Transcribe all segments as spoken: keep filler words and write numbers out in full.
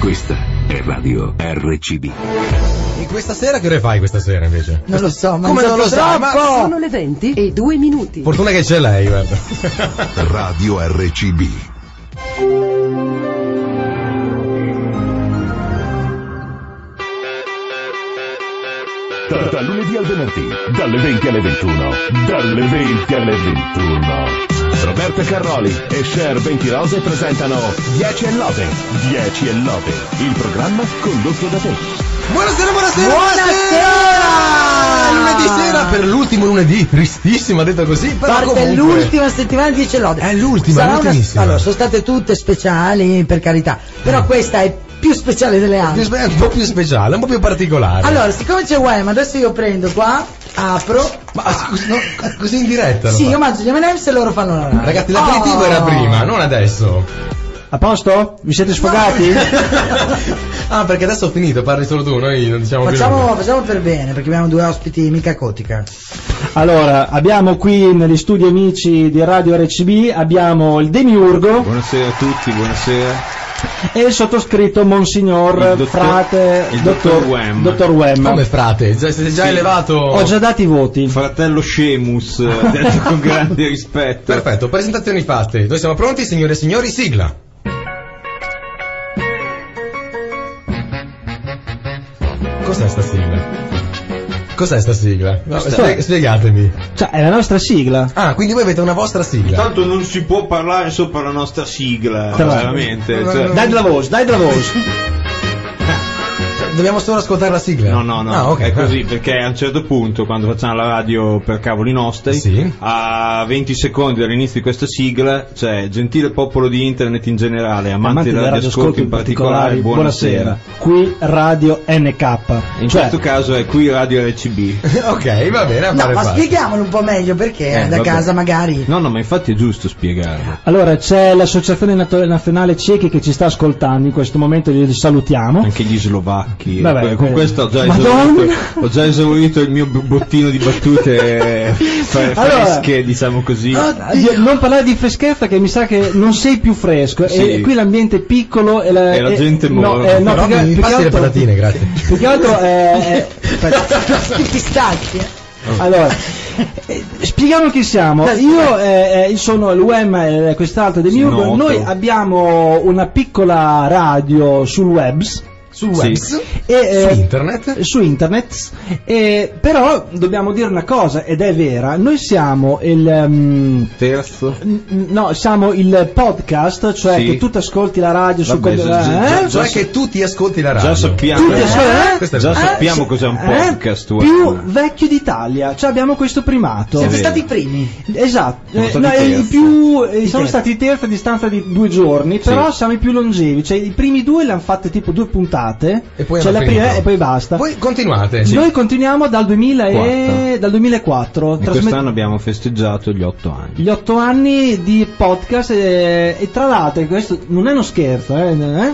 Questa è Radio R C B. E questa sera che ore fai questa sera invece? Non lo so, ma come non lo sai? Ma sono le venti e due minuti. Fortuna che c'è lei, guarda. Radio R C B. Da, da lunedì al venerdì, dalle venti alle ventuno, dalle venti alle ventuno. Roberto Carroli e Cher venti Rose presentano dieci e lode, dieci e lode, il programma condotto da te. Buonasera, buonasera, buonasera! buonasera! Lunedì sera per l'ultimo lunedì, tristissimo, ha detto così, però parte comunque l'ultima settimana di dieci lode. È l'ultima, Sarà l'ultimissima. Una... Allora, sono state tutte speciali, per carità, però Mm. questa è più speciale delle altre. È un po' più speciale, un po' più particolare. Allora, siccome c'è Wham, adesso io prendo qua, apro. Ma scusi, no, così in diretta? Sì, lo io fa. mangio gli M and M's e loro fanno la radio. Ragazzi, l'aperitivo Oh. era prima, non adesso. A posto? Vi siete sfogati? Ah, perché adesso ho finito, parli solo tu, noi non diciamo Facciamo, più. facciamo per bene, perché abbiamo due ospiti mica cotica. Allora, abbiamo qui negli studi amici di Radio R C B, abbiamo il Demiurgo. Buonasera a tutti, buonasera. E il sottoscritto Monsignor Il dottor- Frate il dottor Wham. Dottor Wham. Come frate? Già, siete già Sì. elevato. Ho già dati i voti. Fratello Scemus, detto con grande rispetto. Perfetto, presentazioni fatte. Noi siamo pronti, signore e signori, sigla. Cos'è sta sigla? Cos'è sta sigla? No, spie- spiegatemi. Cioè, è la nostra sigla. Ah, quindi voi avete una vostra sigla. Tanto non si può parlare sopra la nostra sigla, Tra l'altro. veramente. No, cioè- no, Dai della voce, dai della voce. Dobbiamo solo ascoltare la sigla? No, no, no, Ah, ok. è così, perché a un certo punto, quando facciamo la radio per cavoli nostri, Sì. a venti secondi dall'inizio di questa sigla, cioè, gentile popolo di internet in generale, amanti del radioascolto in particolare, buonasera. Qui Radio N K. In Cioè, questo caso è qui Radio R C B. Ok, va bene, a No, fare ma parte. spieghiamolo un po' meglio perché Eh, da vabbè. casa magari. No, no, ma infatti è giusto spiegarlo. allora c'è l'Associazione Nat- Nazionale Ciechi che ci sta ascoltando, in questo momento li salutiamo. Anche gli slovacchi. Vabbè, con quello- questo ho già, Madonna! esaurito, ho già esaurito il mio b- bottino di battute fre- Allora- fresche, diciamo così. Oddio, non parlare di freschezza, che mi sa che non sei più fresco. Sì. E qui l'ambiente è piccolo e la, E la gente no, muore. eh, no, Però più che- mi più che passi le altro- patatine, grazie. Più che altro è, è- aspetta. I pistacchi. eh. Allora, eh, spieghiamo chi siamo. Io eh, eh, sono il U E M e quest'altro di Sì, Miurgo. noto. Noi abbiamo una piccola radio sul webs. Sul Sì. web, E, eh, su internet. su internet, eh, però dobbiamo dire una cosa, ed è vera, noi siamo il um, Terzo. n- no, siamo il podcast, cioè Sì. che tu ti ascolti la radio su Vabbè, quel- già- già- eh? Cioè che tu ti ascolti la radio. Già sappiamo, Tutti ascoltano, eh? Questo è già vero. sappiamo Eh, cos'è un eh, podcast. più web. vecchio d'Italia, cioè abbiamo questo primato. Siete vero. stati i primi. Esatto, Siamo eh, stati no, terzi. i più, eh, I sono terzi. stati terzi a distanza di due giorni, Sì. però siamo i più longevi, cioè i primi due le hanno fatte tipo due puntate, E poi cioè hanno la prima finito. e poi basta. Voi continuate. Noi continuiamo dal duemila e, Quattro. dal duemilaquattro, E trasmet- quest'anno abbiamo festeggiato gli otto anni. gli otto anni di podcast e, e tra l'altro, questo non è uno scherzo, eh, eh,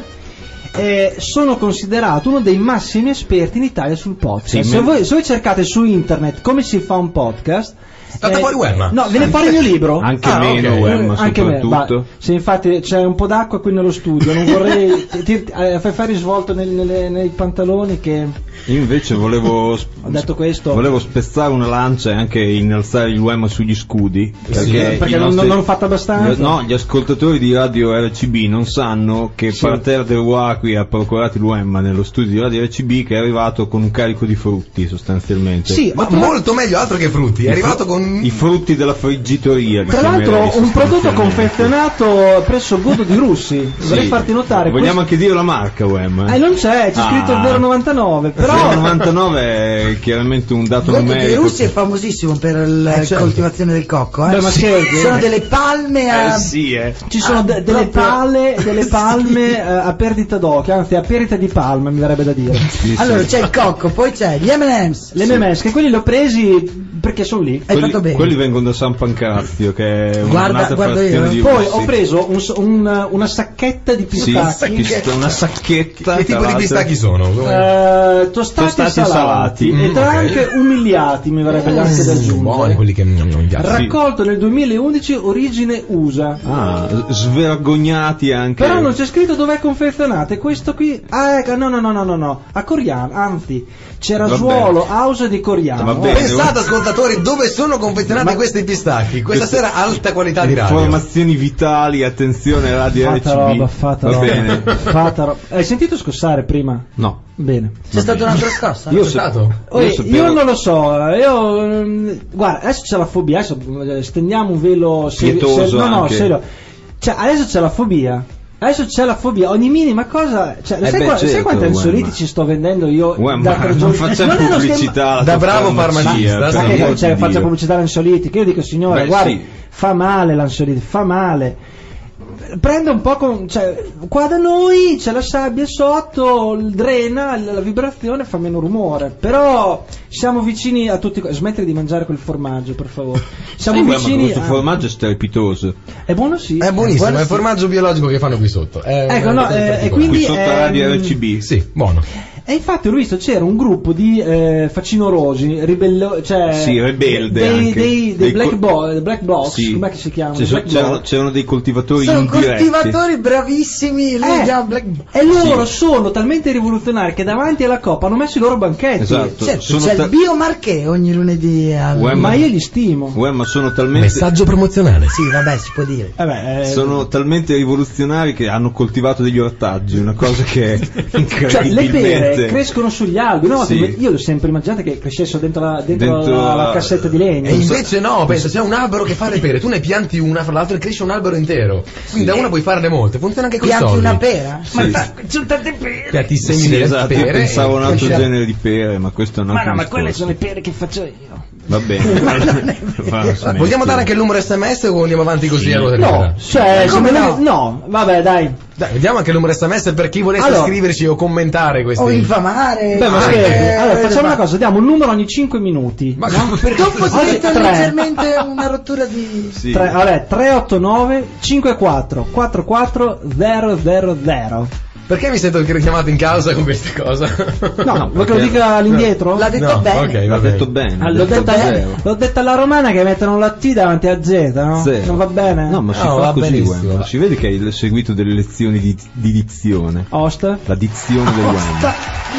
eh, sono considerato uno dei massimi esperti in Italia sul podcast. Sì, se, me- voi, se voi cercate su internet come si fa un podcast, State fuori Wemma. no, viene fuori il mio libro. Anche Ah, meno, ok. Wemma, Anche me, soprattutto. ma- se infatti c'è un po' d'acqua qui nello studio, non vorrei ti- ti- eh, fai fare risvolto nel- nelle- nei pantaloni che Io invece volevo, sp- ho detto questo. volevo spezzare una lancia e anche innalzare il Wemma sugli scudi. Perché, perché i non- nostri- non l'ho fatto abbastanza. No, gli ascoltatori di Radio R C B non sanno che Sì. Parterre del Waqui ha procurato il Wemma nello studio di Radio R C B, che è arrivato con un carico di frutti sostanzialmente. Sì, Ma ho trovato- molto meglio altro che frutti. È I arrivato fru- con i frutti della friggitoria. li Tra chiamerei l'altro un prodotto sostanzialmente. confezionato presso Godo di Russi. Vorrei Sì. farti notare. Vogliamo questo- anche dire la marca Wemma? Eh, non c'è, c'è Ah. scritto il zero novantanove, però zero novantanove è chiaramente un dato Godo di numerico. Russi è famosissimo per la Eh, certo. coltivazione del cocco. Eh. Beh, ma scherzi? Ci sono delle palme a... Eh sì, eh. ci sono Ah, de- delle proprio- pale, delle Sì. palme eh, a perdita d'occhio, anzi a perdita di palma mi verrebbe da dire. Sì, Allora sì. c'è il cocco, poi c'è gli M and M's. Le M M S, che quelli li ho presi perché sono lì. Hai quelli, fatto bene. quelli vengono da San Pancrazio, che è Guarda- un'altra guardo frazione io. di Poi Russi. ho preso un s- un- una saccata sacchetta di Sì, pistacchi. che- una sacchetta. Che tipo tra di l'altro. pistacchi sono? Eh, tostati, Tostati salati, salati. e Mm, tra ok. anche umiliati, mi verrebbe anche da Buoni aggiungere. quelli che non mi piacciono. Raccolto nel duemilaundici, origine U S A. Ah, svergognati anche. Però non c'è scritto dove è confezionate. Questo qui, ah, ecco, no, no, no, no, no, no, a Coriano, anzi, c'era Vabbè. Suolo House di Coriano. Va bene. Pensate ascoltatori dove sono confezionati questi pistacchi. Questa Queste- sera alta qualità di radio. Informazioni vitali, attenzione, radio Fata R C B. roba, fata Va roba. bene. Fata roba. Hai sentito scossare prima? No. Bene. C'è stata un'altra scossa? Io È so- stato? Oh, Io io, sapevo- non lo so, io ehm, guarda, adesso c'è la fobia, adesso eh, stendiamo un velo serio, Pietoso serio- no, no, anche. serio. Cioè, adesso c'è la fobia. Adesso c'è la fobia, ogni minima cosa, cioè, Eh sai, beh, qua- sai certo, quanti ansiolitici Wemma. sto vendendo io? Uè, da ma tre non giorni? facciamo Non è uno scherzo- pubblicità alla Da tua bravo farmacia, farmacista, per sì. Ma che l'amor cioè, di faccia Dio. pubblicità all'ansiolitico? Io dico signore, Beh, guardi, sì. fa male l'ansiolitico, fa male. Prende un po' con, cioè, qua da noi c'è la sabbia sotto, il drena, la vibrazione fa meno rumore. Però siamo vicini a tutti. Smettere di mangiare quel formaggio, per favore. Siamo Sì, beh, ma vicini. questo a- formaggio è strepitoso. È buono, sì. È buonissimo, Buono, è il sì. formaggio biologico che fanno qui sotto. È Ecco, no, veramente eh, e particolare. quindi- Qui sotto ehm, radio R C B. Sì, buono. E infatti ho visto c'era un gruppo di eh, facinorosi, ribello, cioè Sì, rebelde dei, anche. dei, dei Dei black, col- bo- black box, Sì. com'è che si chiamano? Ci sono- Black c'erano, box. c'erano dei coltivatori Sono indiretti. coltivatori bravissimi, lui Eh, li chiama Black... e loro sono talmente rivoluzionari che davanti alla Coppa hanno messo i loro banchetti. Esatto. Certo, sono c'è ta- il biomarché ogni lunedì al... Uè, Ma io li stimo. Uè, ma sono talmente Messaggio promozionale. Sì, vabbè, si può dire. Eh beh, eh, sono talmente rivoluzionari che hanno coltivato degli ortaggi, una cosa che è cioè, le pere incredibilmente crescono sugli alberi. No, Sì. io l'ho sempre immaginate che crescessero dentro la, dentro Dentro la, la la- cassetta di legno. E invece no, pensa, c'è un albero che fa le pere, tu ne pianti una fra l'altra e cresce un albero intero. Quindi da una puoi farne molte, funziona anche con i Pianti soldi. una pera? Sì. Ma ta- ci sono tante pere! Pianti i semi Sì, delle esatto, io pere. pensavo a un e altro cresce- genere di pere, ma questo è un Ma altro no, ma discorso. quelle sono le pere che faccio io. Va bene. Fa- smetti. Vogliamo dare anche il numero sms o andiamo avanti così a ruota No, libera? cioè, come se me no? ne- no, vabbè, dai. Dai, vediamo anche il numero sms per chi volesse Allora. scriverci o commentare questi. O infamare... Beh, ma anche- scherzi. Allora, facciamo ma- una cosa, diamo un numero ogni cinque minuti. Ma no? perché? Dopo Oggi diventa tre. leggermente una rottura di... Sì. Tre- vabbè, tre otto nove cinque quattro quattro quattro zero zero zero. Perché mi sento richiamato in causa con queste cose? No, vuoi che lo dica all'indietro? L'ha detto No, bene. ok, L'ha va detto bene. bene. Ah, l'ha l'ho, detto detta, zero. l'ho detta alla romana che mettono la T davanti a Z, no? Zero. Non va bene? No, ma si No, fa va così, benissimo. Wemma. Si vede che hai seguito delle lezioni di, di dizione. Host? La dizione del Wemma.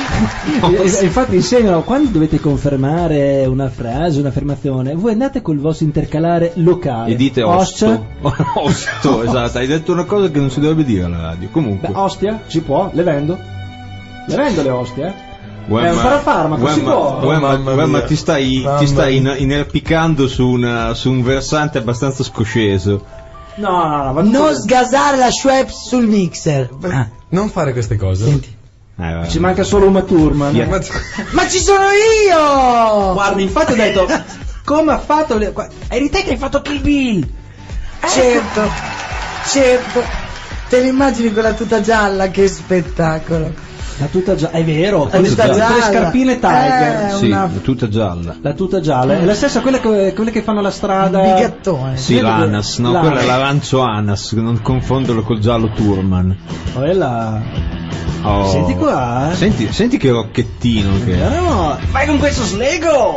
E- e- Infatti insegnano quando dovete confermare una frase, un'affermazione, voi andate col vostro intercalare locale. E dite Host? osto. Osto, esatto. Hai detto una cosa che non si dovrebbe dire alla radio. Comunque. Beh, ostia, si può, le vendo. Le vendo le ostie, eh? Wemma- È un parafarmaco, si Wemma- può. Wemma- Mamma Wemma, mia. ti stai, Mamma ti stai mia. in- inerpicando su, una- su un versante abbastanza scosceso. No, no, no, va Non sgasare la Schweppes sul mixer. Ah, Non fare queste cose. senti. Eh, vabbè. Ci manca solo Uma Thurman. Yeah. Ma- Ma ci sono io! Guarda, infatti ho detto, come ha fatto? le- qua- Eri te che hai fatto Kill Bill! Certo, certo. Te l'immagini con la tuta gialla, che spettacolo. La tuta gialla, è vero, La con le, tuta con le gialla. scarpine Tiger. Eh, Sì, una- è tutta gialla. La tuta gialla, è la stessa quella che, quelle che fanno la strada. Un bigattone. Sì, Vedi che- l'Anas, no, l'Anas. quella è l'arancio Anas, non confonderlo col giallo Turman. Quella. Oh. Senti qua, eh. Senti, senti che rocchettino che è. No, vai con questo slego!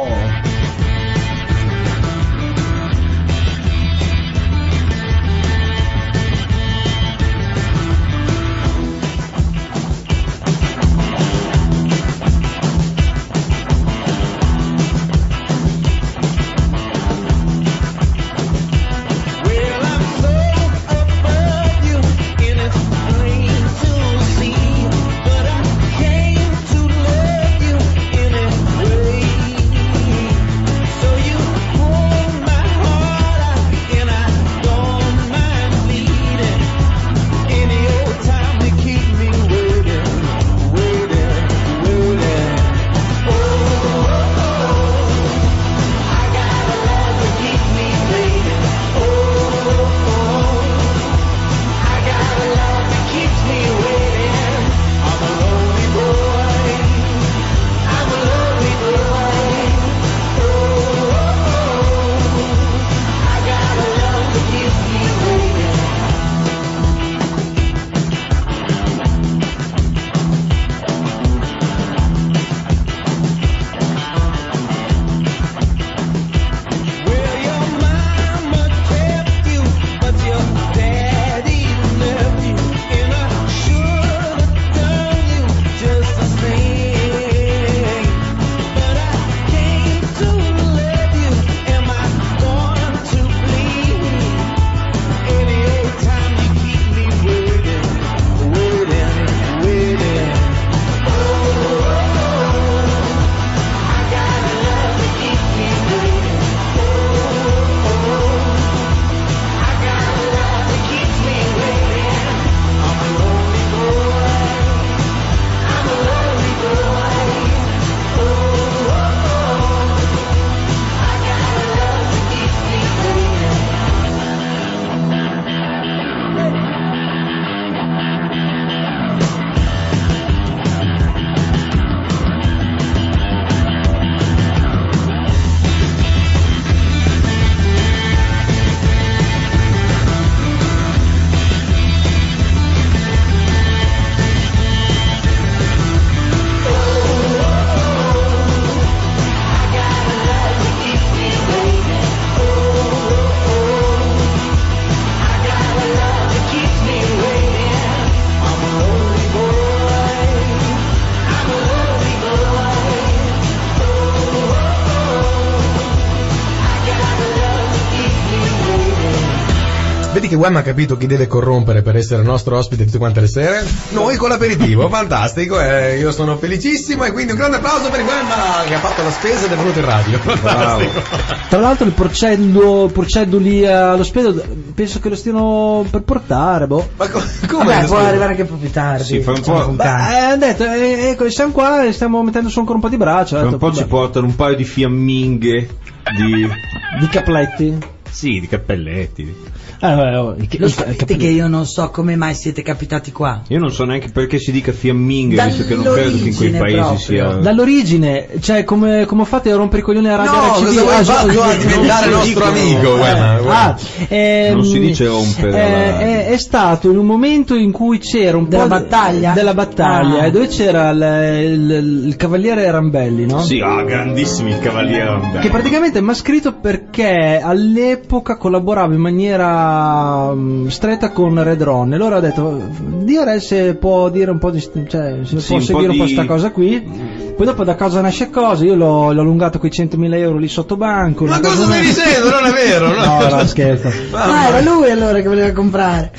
vedi che Wem ha capito chi deve corrompere per essere il nostro ospite tutte quante le sere? Noi con l'aperitivo, fantastico, eh, io sono felicissimo e quindi un grande applauso per Wem che ha fatto la spesa ed è venuto in radio. Fantastico. Tra l'altro il porcello, porcello lì all'ospedale penso che lo stiano per portare, boh. Ma co- come? Vabbè, può arrivare anche un po' più tardi. Sì, fra un po'. Beh, ha detto, eh, ecco, siamo qua e stiamo mettendo su ancora un po' di braccia. Tra un po' ci portano un paio di fiamminghe di... Di capletti? Sì, di cappelletti. Eh, oh, i, Lo i- sapete i- che io non so come mai siete capitati qua. Io non so neanche perché si dica fiamminghe, visto che non credo che in quei Dall'origine paesi proprio. sia... Dall'origine, cioè come, come fate a rompere i coglioni a Radio No, R C D? cosa vuoi Ah, fare? già- Vuoi diventare non si nostro dicono, amico, eh. Wem? Ah, ehm, Non si dice rompere eh, alla- è, è stato in un momento in cui c'era un Della po' battaglia? della battaglia Ah. e dove c'era il, il- il cavaliere Rambelli, no? Sì, ah, grandissimi il cavaliere Rambelli. Che praticamente mi ha scritto perché all'epoca collaborava in maniera mm, stretta con Red Ron e allora ha detto Dio Re se può dire un po' di st- cioè se Sì, può un seguire po' un po' di- sta cosa qui. Poi dopo da cosa nasce cosa, io l'ho, l'ho allungato quei centomila euro lì sotto banco. Ma una cosa cosa- stai dicendo? Non è vero, no? No, no, scherzo. Ah, era lui allora che voleva comprare.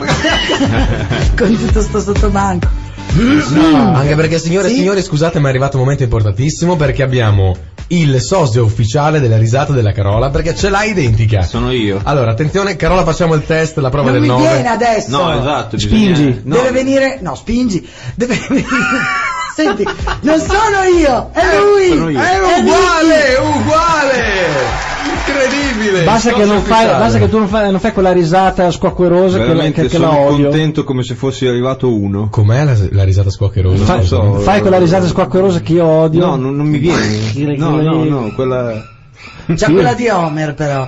Con tutto sto sottobanco. No, anche perché signore e Sì? signori scusate ma è arrivato un momento importantissimo perché abbiamo il sosia ufficiale della risata della Carola perché ce l'ha identica. Sono io. Allora attenzione Carola, facciamo il test, la prova Non del mi nove. viene adesso. No, esatto. Spingi. bisogna- no. Deve venire. No, spingi. Deve venire. Senti, non sono io, è lui. sono io. È uguale, uguale! Incredibile! Basta il che, sosia non fai, ufficiale. basta che tu non fai, non fai quella risata squacquerosa che, la- Veramente che, che la sono odio. contento come se fossi arrivato uno. Com'è la, la risata squaccherosa? Fai, Non so. fai quella risata squacquerosa che io odio. No, non, non mi viene. Chi- No, chi- no, no, quella... C'è quella di Homer però.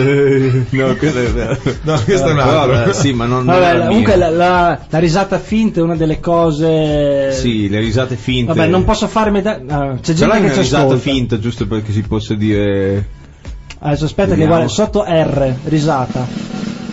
No, quella è... No, questo è un Però, altro. vabbè, sì, ma non, non Vabbè, è la comunque mia. la, la- la risata finta è una delle cose. Sì, le risate finte. Vabbè, non posso fare meda- ah, c'è Ce gente l'hai che una ci risata ascolta. finta, giusto perché si possa dire... Adesso aspetta che Vediamo. guarda, sotto R, risata.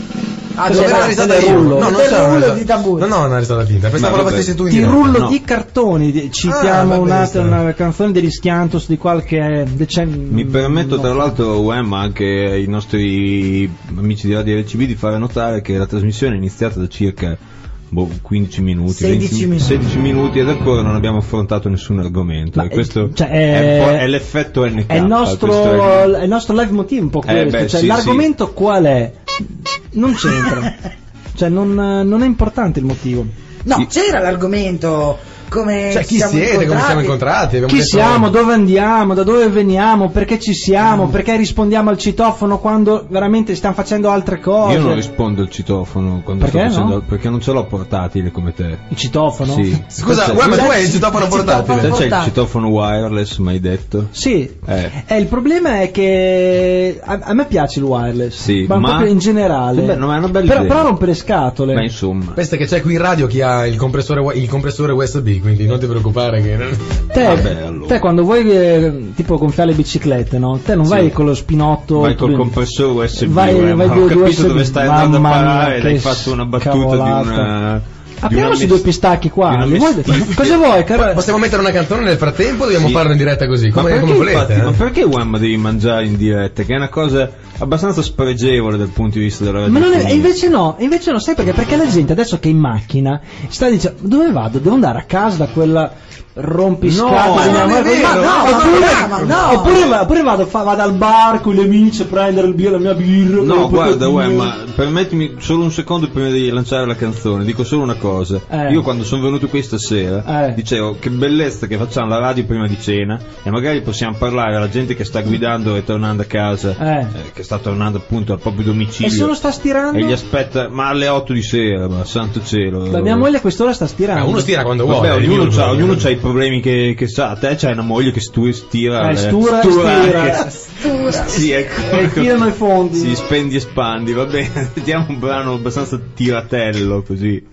Ah, Cos'è, dove va? la risata Del io? rullo. No, non Del c'è una rullo risata. di tabù. No, no, una risata finta. Pensavo Ma la vabbè. facessi tu in Ti diretta. rullo no. di cartoni, di- Ah, citiamo va un'altra benissimo. una canzone degli Schiantos di qualche decennio. Mi permetto no. tra l'altro, Wem, anche ai nostri amici di Radio R C B di fare notare che la trasmissione è iniziata da circa boh, quindici minuti, sedici venti, minuti. sedici minuti ed ancora non abbiamo affrontato nessun argomento. Ma, e questo cioè, è, è- un po'- è l'effetto N K. È il nostro, questo è- è il nostro live motivo un po' Eh, questo. beh, cioè, sì, l'argomento qual è? Non c'entra. Cioè, non, non è importante il motivo. No, Sì. c'era l'argomento come Cioè, chi siamo siete, come incontrati. siamo incontrati? Abbiamo Chi detto- siamo, dove andiamo, da dove veniamo, perché ci siamo, perché rispondiamo al citofono quando veramente stiamo facendo altre cose. Io non rispondo al citofono quando Perché sto facendo, no? perché non ce l'ho portatile come te. Il citofono? Sì. Scusa, Te Wem, ma c'è- tu hai il citofono portatile? te c'è il portatile. citofono wireless, mai detto? Sì. Eh. Eh, il problema è che a, a me piace il wireless, Sì, ma, ma- proprio in generale. Beh, no, ma è una bella però, idea. però rompe le scatole. Ma insomma. Pensa che c'è qui in radio chi ha il compressore, il compressore U S B, quindi non ti preoccupare che... Te, Vabbè, allora. te quando vuoi eh, tipo gonfiare le biciclette, no? Te non Sì. vai con lo spinotto. Vai col tu- compressore U S B, Vai- Wem, vai ho due- due capito U S B. dove stai andando a Mamma mia, parare ed hai che fatto una battuta scavolata. di una... Apriamoci due pistacchi qua. di una li vuoi- mestifia. cosa vuoi, caro? Possiamo mettere una canzone nel frattempo o dobbiamo Sì. farlo in diretta così? Ma Come, perché, come volete? infatti, eh? ma perché Wem devi mangiare in diretta? Che è una cosa abbastanza spregevole dal punto di vista della Ma non è, radiofonia. e invece no, e invece no, sai perché? Perché la gente adesso che è in macchina sta dicendo dove vado? Devo andare a casa da quella rompiscatole No, di mia ma non è madre, vero, ma no, ma oppure, no, no. oppure va- oppure vado, fa- vado al bar con gli amici a prendere il birra, la mia birra. No, con le guarda, patatine. Wem, ma permettimi solo un secondo prima di lanciare la canzone. Dico solo una cosa. Eh. Io quando sono venuto qui stasera Eh. dicevo che bellezza che facciamo la radio prima di cena e magari possiamo parlare alla gente che sta guidando e tornando a casa, Eh. eh, che sta tornando appunto al proprio domicilio. E solo sta stirando? E gli aspetta, ma alle otto di sera, ma santo cielo. La mia moglie a quest'ora sta Eh, stirando. uno stira quando vuole. Vabbè, ognuno, ognuno- c'ha, ognuno c'ha i problemi che, che sa. Te c'hai una moglie che stu, stira. Eh, eh, stura, anche. stira. Sì, ecco. E tirano i fondi. Sì, spendi e spandi, va bene. Sentiamo un brano abbastanza tiratello così.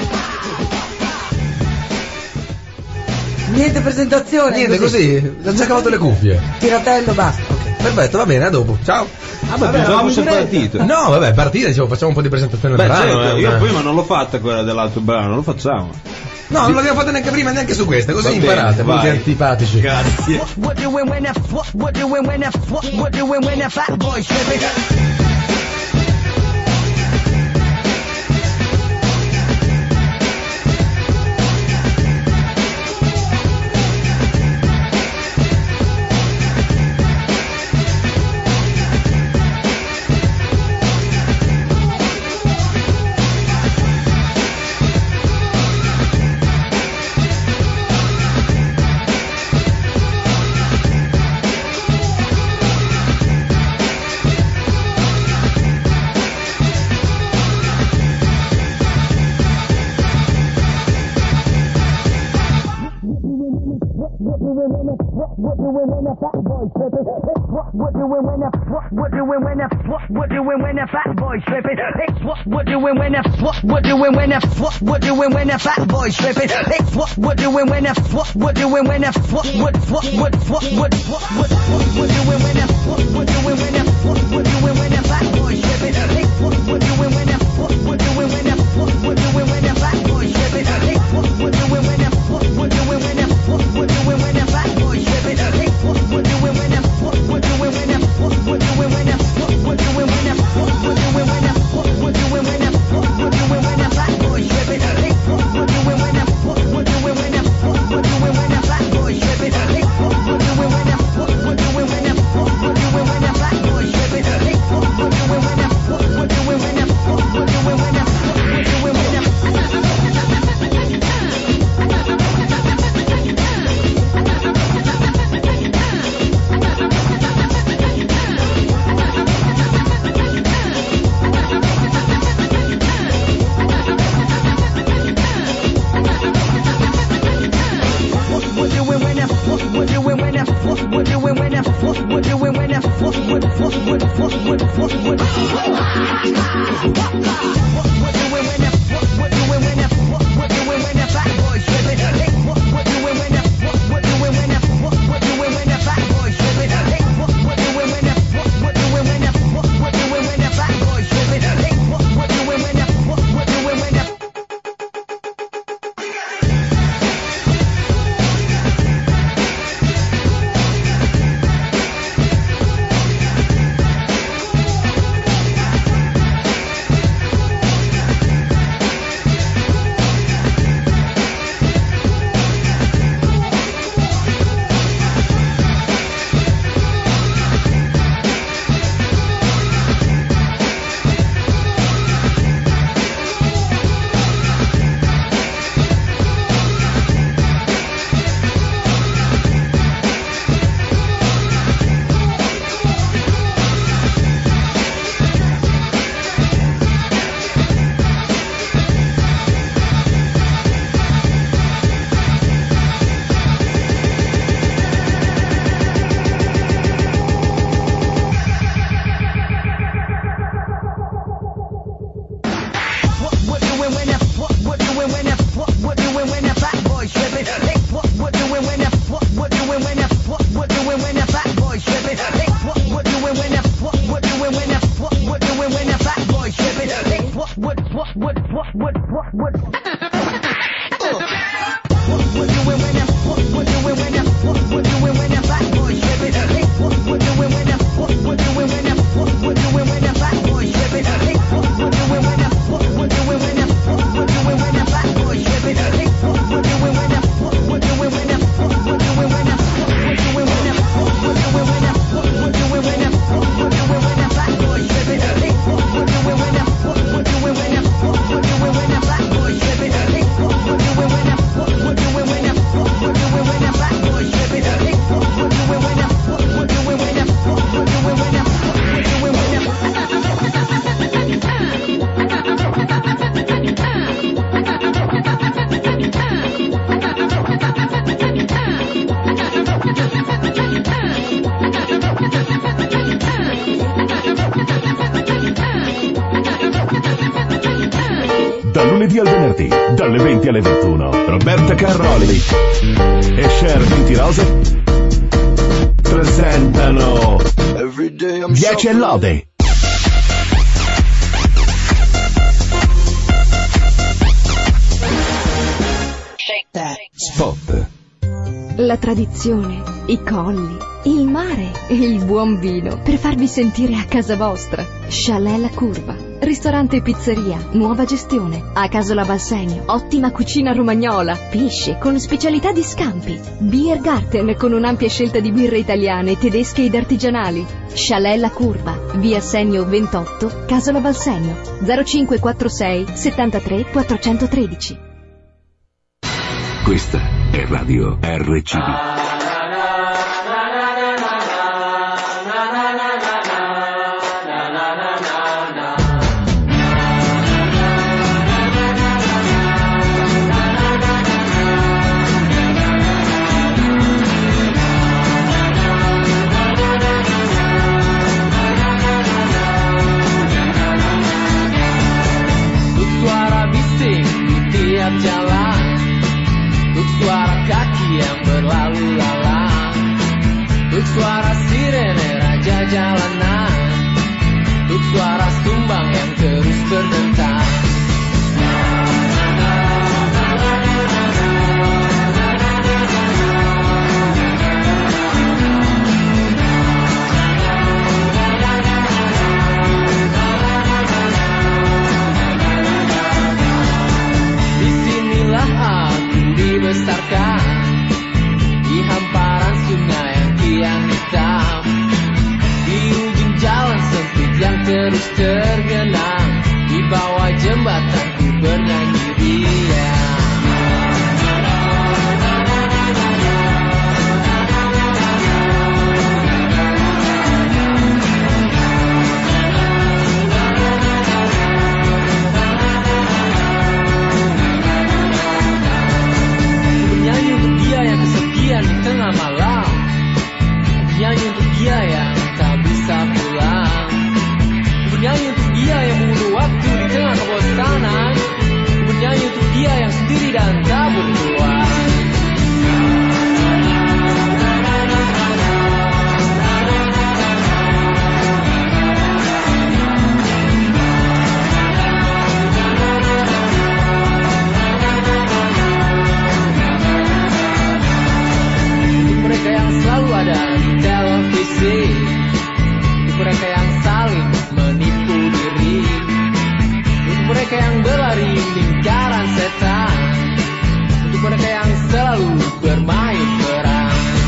Niente presentazione. Niente, così, ha già cavato le cuffie. Tiratello, basta. Perfetto, va bene, a dopo. Ciao. Ah, ma pensavo fosse partito. No, vabbè, partita, dicevo, facciamo un po' di presentazione Beh, del brano. certo, eh, io una- prima non l'ho fatta quella dell'altro brano, lo facciamo. No, non l'abbiamo fatta neanche prima, neanche su questa, così Va bene, imparate, vai. tutti antipatici. Grazie. What doing when that what what doing when that what what doing when that fat boy tripping? what doing when a what what doing when a fat boy tripping? What what doing when a what what doing when a what what doing when a fat boy tripping? What what doing when a what what doing when a what what doing when a fat boy tripping? What what doing when a what what doing when a what what what what what what what what what doing when a what what doing when a what what doing when a fat boy tripping? What what doing when a what what doing when a what what doing when a fat boy tripping? What what doing when a what what doing when a what what doing when a fat boy tripping? What what doing when a what what doing when a what what doing when a what what doing when a what what doing when a what what doing when a what what doing when a fat boy tripping? What what doing when a what what doing when a what what doing when a fat boy tripping? What what doing when a what what doing when a what what doing when a fat boy tripping? What what doing when a what what doing when a what what doing when a what what doing when a lunedì al venerdì, dalle venti alle ventuno, Roberta Carrolli e Cher venti Rose presentano dieci e lode. Spot. La tradizione, i colli, il mare e il buon vino per farvi sentire a casa vostra. Chalet La Curva, ristorante e pizzeria, nuova gestione. A Casola Valsegno, ottima cucina romagnola, pesce con specialità di scampi. Biergarten con un'ampia scelta di birre italiane, tedesche ed artigianali. Chalet La Curva, via Senio ventotto, Casola Valsegno, zero cinque quattro sei settantatré quattrocentotredici. Questa è Radio R C D. jalanan, untuk suara sumbang yang terus berdentang. Disinilah aku dibesarkan, di hamparan sungai yang kian hitam, di ujung jalan sempit yang terus tergenang, di bawah jembatan ku bernyanyi riang. Bernyanyi untuk dia yang kesepian di tengah malam, bernyanyi untuk dia yang tak bisa pulang, bernyanyi untuk dia yang membunuh waktu di tengah kebosanan, bernyanyi untuk dia yang sendiri dan tak bertuan. Untuk mereka yang selalu ada di televisi, untuk mereka yang saling menipu diri, untuk mereka yang berlari lingkaran setan, untuk mereka yang selalu bermain perang.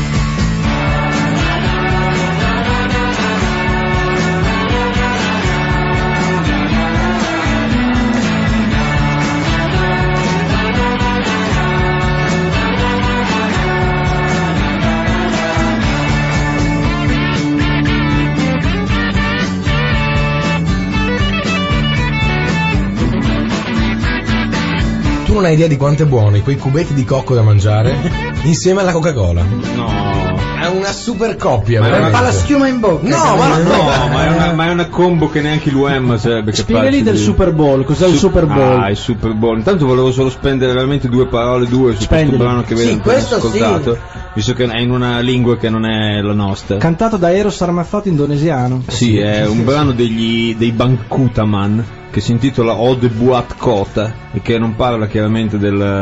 Tu non hai idea di quanto è buono quei cubetti di cocco da mangiare insieme alla Coca-Cola. No, È una super coppia, Ma è veramente. Fa la schiuma in bocca. No, ma no, ma è una, ma è una combo che neanche l'U E M sarebbe capace. Spiegali del di- Super Bowl, cos'è il Su- Super Bowl? Ah, il Super Bowl. Intanto volevo solo spendere veramente due parole, due su Spendili. questo brano che vedo Sì, appena questo sì. ascoltato, visto che è in una lingua che non è la nostra. Cantato da Eros Ramazzotti, indonesiano. Sì, è un brano degli, dei Bankutaman che si intitola Ode Buat Kota e che non parla chiaramente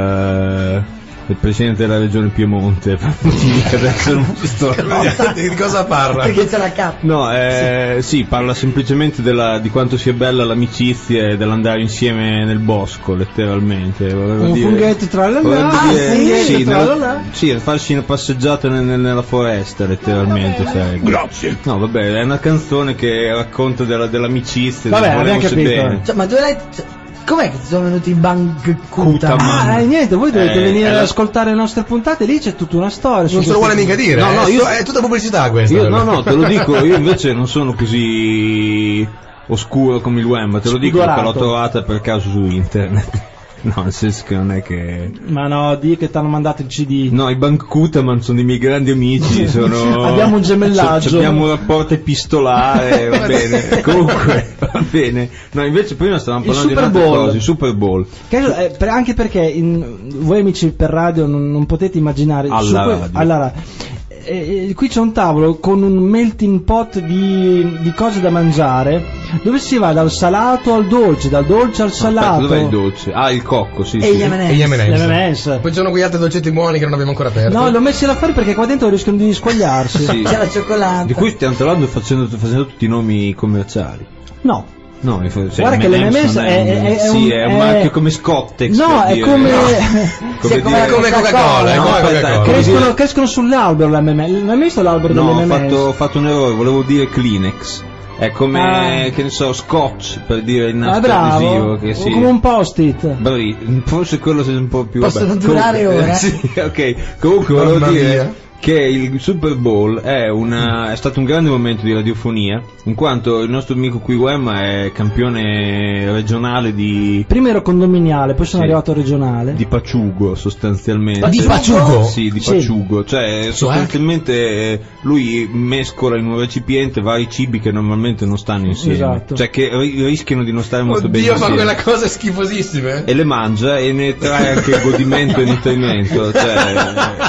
del, del presidente della regione Piemonte, per motivi che adesso non ci sto. Di cosa parla? Perché c'è la K. No, eh, sì, parla semplicemente della, di quanto sia bella l'amicizia e dell'andare insieme nel bosco, letteralmente. Volevo Un dire, funghetto tra le volevo là. Ah, dire- sì? sì, Tra nella- le là. sì, farsi una passeggiata nel- nel- nella foresta, letteralmente. sarebbe. Grazie. No, vabbè, è una canzone che racconta della, dell'amicizia. Vabbè, del abbiamo volersi capito. bene. Cioè, ma tu l'hai... cioè, com'è che ti sono venuti i Bangkuta? Kutaman. Ah, eh, niente, voi dovete Eh, venire è ad la- ascoltare le nostre puntate, lì c'è tutta una storia. su Non se lo queste- vuole mica dire. No, eh, no, è io- sto- è tutta pubblicità questa. Io, no, no, te lo dico, io invece non sono così oscuro come il web, te lo dico perché l'ho Spudorato. trovata per caso su internet. No, nel senso che non è che... Ma no, di che ti hanno mandato il C D. No, i Bankutaman sono dei miei grandi amici, sono... Abbiamo un gemellaggio. so- abbiamo un rapporto epistolare, va bene, comunque, va bene. No, invece prima stavamo Il parlando di Super un'altra Bowl. cosa, il Super Bowl. Che, eh, per- anche perché in- voi amici per radio non, non potete immaginare Alla su que- radio. allora, eh, eh, qui c'è un tavolo con un melting pot di, di cose da mangiare dove si va dal salato al dolce, dal dolce al Aspetta, salato. dov'è il dolce? Ah, il cocco, sì, E sì. gli M and E gli M and M's. Le M and M's. Poi ci sono quegli altri dolcetti buoni che non abbiamo ancora aperto. No, l'ho messi là fuori perché qua dentro rischiano di squagliarsi. Sì. C'è la cioccolata. Di cui stiamo tra l'altro facendo, facendo tutti i nomi commerciali. No. No, mi fa- cioè, Guarda che M and M's l'M and M's non è, un- è- è sì, un, è un è- marchio come Scottex. No, per è dire. come... come Sì, come- dire- come Coca-Cola, è No, come aspetta, Coca-Cola. come Crescono, dire- crescono sull'albero l'M and M's. Non hai visto l'albero No, ho dell'M and M's? fatto, ho fatto un errore, volevo dire Kleenex. È come, Ah. che ne so, Scotch, per dire il Ah, nastro bravo. adesivo. Che O sì. come un post-it. Bravi, forse quello è un po' più... Possono vabbè. durare Comunque, ore. Sì, ok. Comunque Mamma volevo dire mia. che il Super Bowl è, una, è stato un grande momento di radiofonia, in quanto il nostro amico qui Wem è campione regionale di, Prima ero condominiale, poi sono Sì. arrivato regionale. di Paciugo, sostanzialmente. Di Paciugo? Sì, di Sì. Paciugo. Cioè, sostanzialmente eh, lui mescola in un recipiente vari cibi che normalmente non stanno insieme. Esatto. Cioè, che ri- rischiano di non stare molto bene Oddio, fa insieme. quelle cose schifosissime. E le mangia e ne trae anche godimento e nutrimento. Cioè,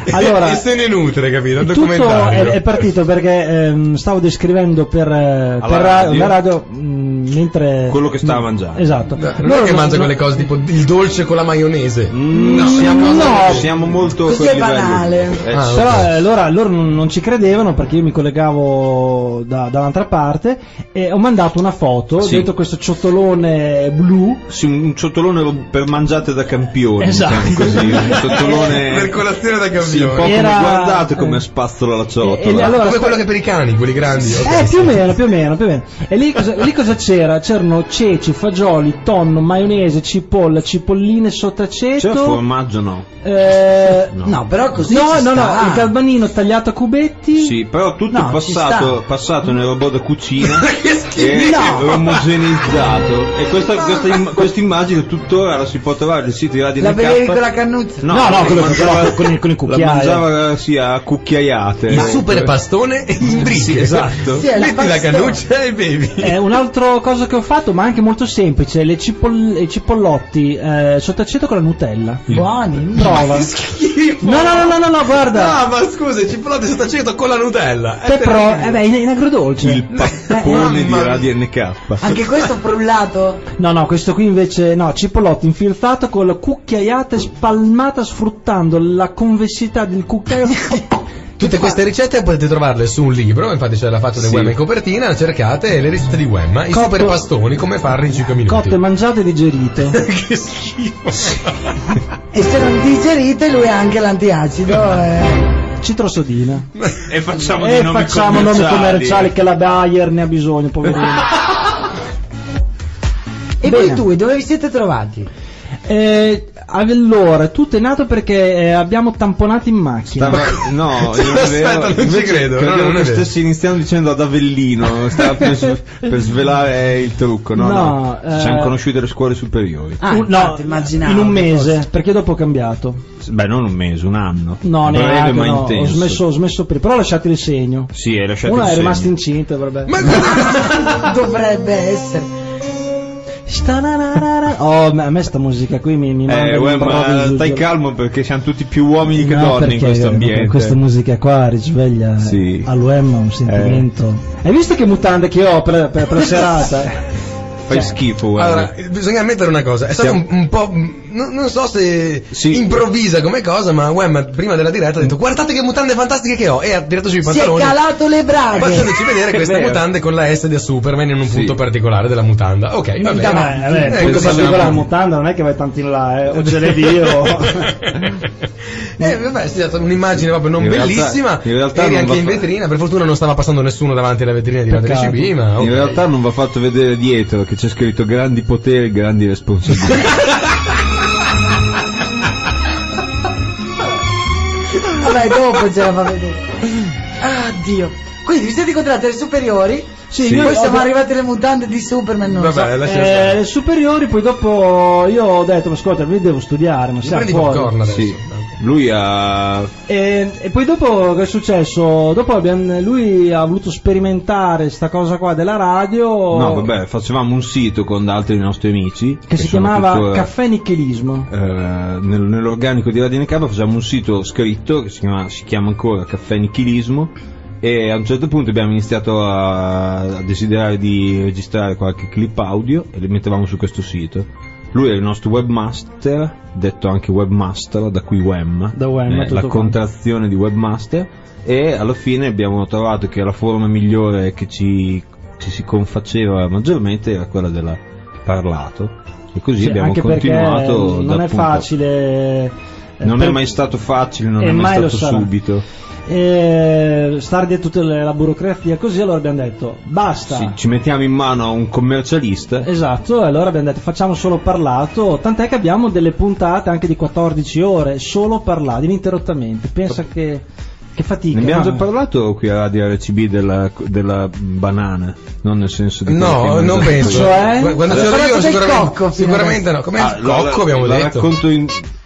Allora, e se ne nutre, capito? Il tutto documentario. è, è partito perché ehm, stavo descrivendo per, eh, per radio. la radio mh, mentre Quello che stava mangiando. Esatto. No, non è che mangia quelle cose tipo il dolce con la maionese. Mm, No, siamo, no. siamo molto Così a quel è livello. banale. Eh, Ah, sì. Però ok. eh, loro, loro non, non ci credevano perché io mi collegavo da, dall'altra parte e ho mandato una foto Sì. dentro questo ciotolone blu. Sì, un ciotolone per mangiate da campioni, Esatto. diciamo così, un ciotolone Per colazione da sì, un po' campione. Era- come, guardate come spazzola la ciotola. E- e allora- Come quello che per i cani, quelli grandi. ok, Eh, più o sì. meno, più o meno, più o meno. E lì cosa, lì cosa c'era? C'erano ceci, fagioli, tonno, maionese, cipolla, cipolline sott'aceto. C'è formaggio no? Eh, No. No, però così no, ci no, no, sta. il galbanino tagliato a cubetti. Sì, però tutto No, ci passato, sta. passato nel robot da cucina Che schifo. e No. omogeneizzato. E questa, questa, im- questa immagine tuttora la si può trovare nel sito di Radio La N K. bevevi con la cannuzza? No, no, la quello- mangiava- quello con i- con i La cucchiai. mangiava sì, a cucchiaiate. Il super pastone in bricche. Sì, esatto. Sì, è la Metti la pastone. cannuccia e bevi. Eh, un'altra cosa che ho fatto, ma anche molto semplice, le cipoll- i cipollotti eh, sott'aceto con la Nutella. Buoni. Prova. Schifo. No, no, no, no, no, no, guarda. No, ma scusa, i cipollati sotto aceto con la Nutella. È Te però, terribile. eh beh, in, in agrodolce. Il pappone di mamma mia. Radio N K. Anche questo frullato? No, no, questo qui invece, no, cipollotto infilzato con la cucchiaiata spalmata sfruttando la convessità del cucchiaio. Tutte queste ricette potete trovarle su un libro, infatti c'è la faccia di Sì. Wemma in copertina, cercate le ricette di Wemma, i Cotto- super pastoni, come farli in cinque minuti. Cotte, mangiate e digerite. Che schifo. E se non digerite lui ha anche l'antiacido. Eh. Citrosodina. E facciamo E dei nomi facciamo nomi commerciali che la Bayer ne ha bisogno, poverino. E Bene. voi due dove vi siete trovati? Eh, allora, tutto è nato perché eh, abbiamo tamponato in macchina. Stava, no, non è Aspetta, vero. non ci Invece credo, no, credevo non è che vero. stessi iniziando dicendo ad Avellino, stava per, sve- per svelare il trucco. No, No, no, eh, ci siamo conosciuti alle scuole superiori. Ah, Un- no, infatti, immaginavo in un che mese, fosse. perché dopo ho cambiato. Beh, non un mese, un anno. No, breve neanche, ma no, ho intenso. smesso, ho smesso prima, però ho lasciato il segno. Sì, hai lasciato Una il è segno. rimasta incinta, vabbè. Ma cosa? Dovrebbe essere. Stanarara. Oh, a me sta musica qui mi, mi manda Eh, in uè, bravo ma giù, stai giù. calmo perché siamo tutti più uomini che No, donne in perché questo ambiente. questa musica qua risveglia Sì. all'U E M un sentimento. Hai visto che mutande che ho per, per, per serata? Fai Cioè, schifo, uè. Allora, bisogna ammettere una cosa, è stato un, Siamo- un po', non, non so se Sì. improvvisa come cosa, ma Wemma prima della diretta ha detto guardate che mutande fantastiche che ho e ha tirato sui Si è pantaloni calato le braghe. facendoci vedere È queste vero. mutande con la S di Superman in un Sì. punto particolare della mutanda. Ok, va bene. davanti. Eh, vabbè, Eh, punto così particolare siamo- mutanda non è che vai tanto in là, eh, o ce l'hai Dio. Eh, vabbè, è stata un'immagine proprio non In realtà- bellissima. in realtà Eri non anche va in fa- vetrina, per fortuna non stava passando nessuno davanti alla vetrina di Radio Peccato. C B, ma ok. In realtà non va fatto vedere dietro che c'è scritto grandi poteri, grandi responsabilità. Vabbè, dopo ce la fa vedere. Ah, Dio. Quindi vi siete incontrati alle superiori? Sì, Sì. io- Poi siamo arrivati alle mutande di Superman, non lo so. Vabbè, lascia Eh, stare. le superiori, poi dopo io ho detto, ma ascolta, io devo studiare, ma Mi siamo prendi fuori. popcorn adesso. Sì. Lui ha E, e poi dopo che è successo? Dopo abbiamo- lui ha voluto sperimentare sta cosa qua della radio. No, vabbè, facevamo un sito con altri nostri amici Che si sono chiamava tuttora, Caffè Nichelismo. eh, nel- nell'organico di Radio N K facciamo un sito scritto che si chiama, si chiama ancora Caffè Nichilismo e a un certo punto abbiamo iniziato a, a desiderare di registrare qualche clip audio e li mettevamo su questo sito. Lui è il nostro webmaster, detto anche webmaster, da qui Wem, Da Wem, eh, tutto la quanto. contrazione di webmaster, e alla fine abbiamo trovato che la forma migliore che ci, ci si confaceva maggiormente era quella del parlato, e così Sì, abbiamo anche continuato. perché non da è appunto- facile. eh, non per- è mai stato facile, non e è mai, mai lo stato sarà. subito. E stare dietro tutta la burocrazia così, allora abbiamo detto basta. Sì, ci mettiamo in mano a un commercialista. Esatto, e allora abbiamo detto facciamo solo parlato, tant'è che abbiamo delle puntate anche di quattordici ore solo parlato, ininterrottamente. Pensa che, che fatica. Ne abbiamo no? già parlato qui a Radio R C B della, della banana, non nel senso di No, quello che non mangiate. penso. Cioè? Qu- Quando Abbiamo c'ero io parlato del sicuramente, cocco fino sicuramente no. Come Ah, il la- cocco la- abbiamo la detto. racconto in,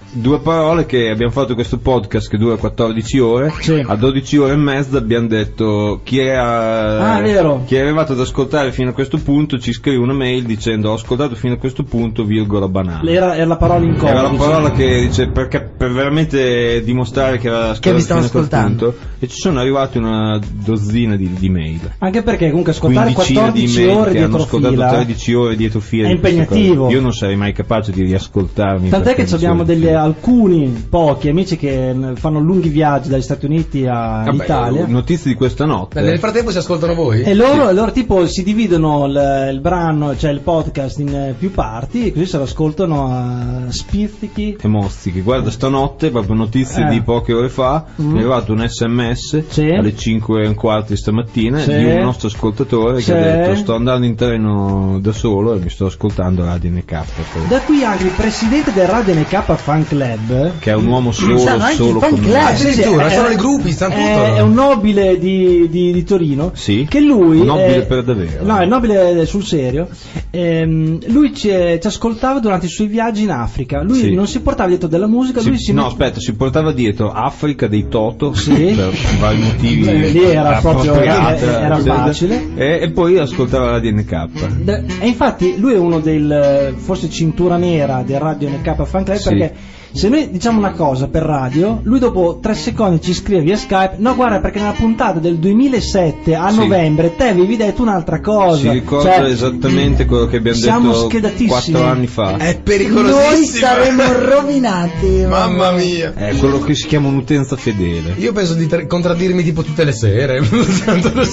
due parole che abbiamo fatto questo podcast che dura quattordici ore. Sì. A dodici ore e mezza abbiamo detto chi era Ah, è vero. chi è arrivato ad ascoltare fino a questo punto ci scrive una mail dicendo ho ascoltato fino a questo punto virgola banale. Era, era la parola in codice. Era la parola che dice perché per veramente dimostrare che aveva Che vi stavo fino a quel ascoltando. punto, e ci sono arrivate una dozzina di, di mail. Anche perché comunque ascoltare Quindicina quattordici di mail ore che hanno dietro ascoltato fila tredici ore dietro fila è di queste impegnativo. cose. Io non sarei mai capace di riascoltarmi. Tant'è perché che mi abbiamo sono- degli, alcuni pochi amici che n- fanno lunghi viaggi dagli Stati Uniti all'Italia. Vabbè, notizie di questa notte. Beh, nel frattempo si ascoltano voi? E loro, loro tipo si dividono il, il brano, cioè il podcast in eh, più parti e così se lo ascoltano a spizzichi. E mozzichi, guarda, stanotte, proprio notizie Eh. di poche ore fa, Mm. mi è arrivato un sms Sì. alle cinque e un quarto di stamattina Sì. di un nostro ascoltatore Sì. che ha detto sto andando in treno da solo e mi sto ascoltando Radio N K, Da qui anche il presidente del Radio N K Fan Club, che è un uomo solo, Sanno anche solo i fan con club. Ah, addirittura, è- sono i gruppi, stanno tutto. è, è un nobile di, di- di Torino. Sì? Che lui Nobile è- per davvero. No, è nobile sul serio. Ehm, lui ci, ci ascoltava durante i suoi viaggi in Africa. Lui Sì. non si portava dietro della musica, Si- lui si no, met- aspetta, si portava dietro Africa dei Toto Sì. per vari motivi. Beh, lì era proprio- appropriati, era- era sì, facile. E, e poi ascoltava Radio N K. D- E infatti lui è uno del forse cintura nera del Radio N K Fan Club, Sì. perché se noi diciamo una cosa per radio, lui dopo tre secondi ci scrive via Skype: no, guarda, perché nella puntata del duemilasette a Sì. novembre te avevi detto un'altra cosa. Si ricorda Cioè, esattamente quello che abbiamo siamo detto schedatissimi. quattro anni fa. È Noi pericolosissimo. saremo rovinati. Mamma mia. È quello che si chiama un'utenza fedele. Io penso di tra- contraddirmi tipo tutte le sere, tanto lo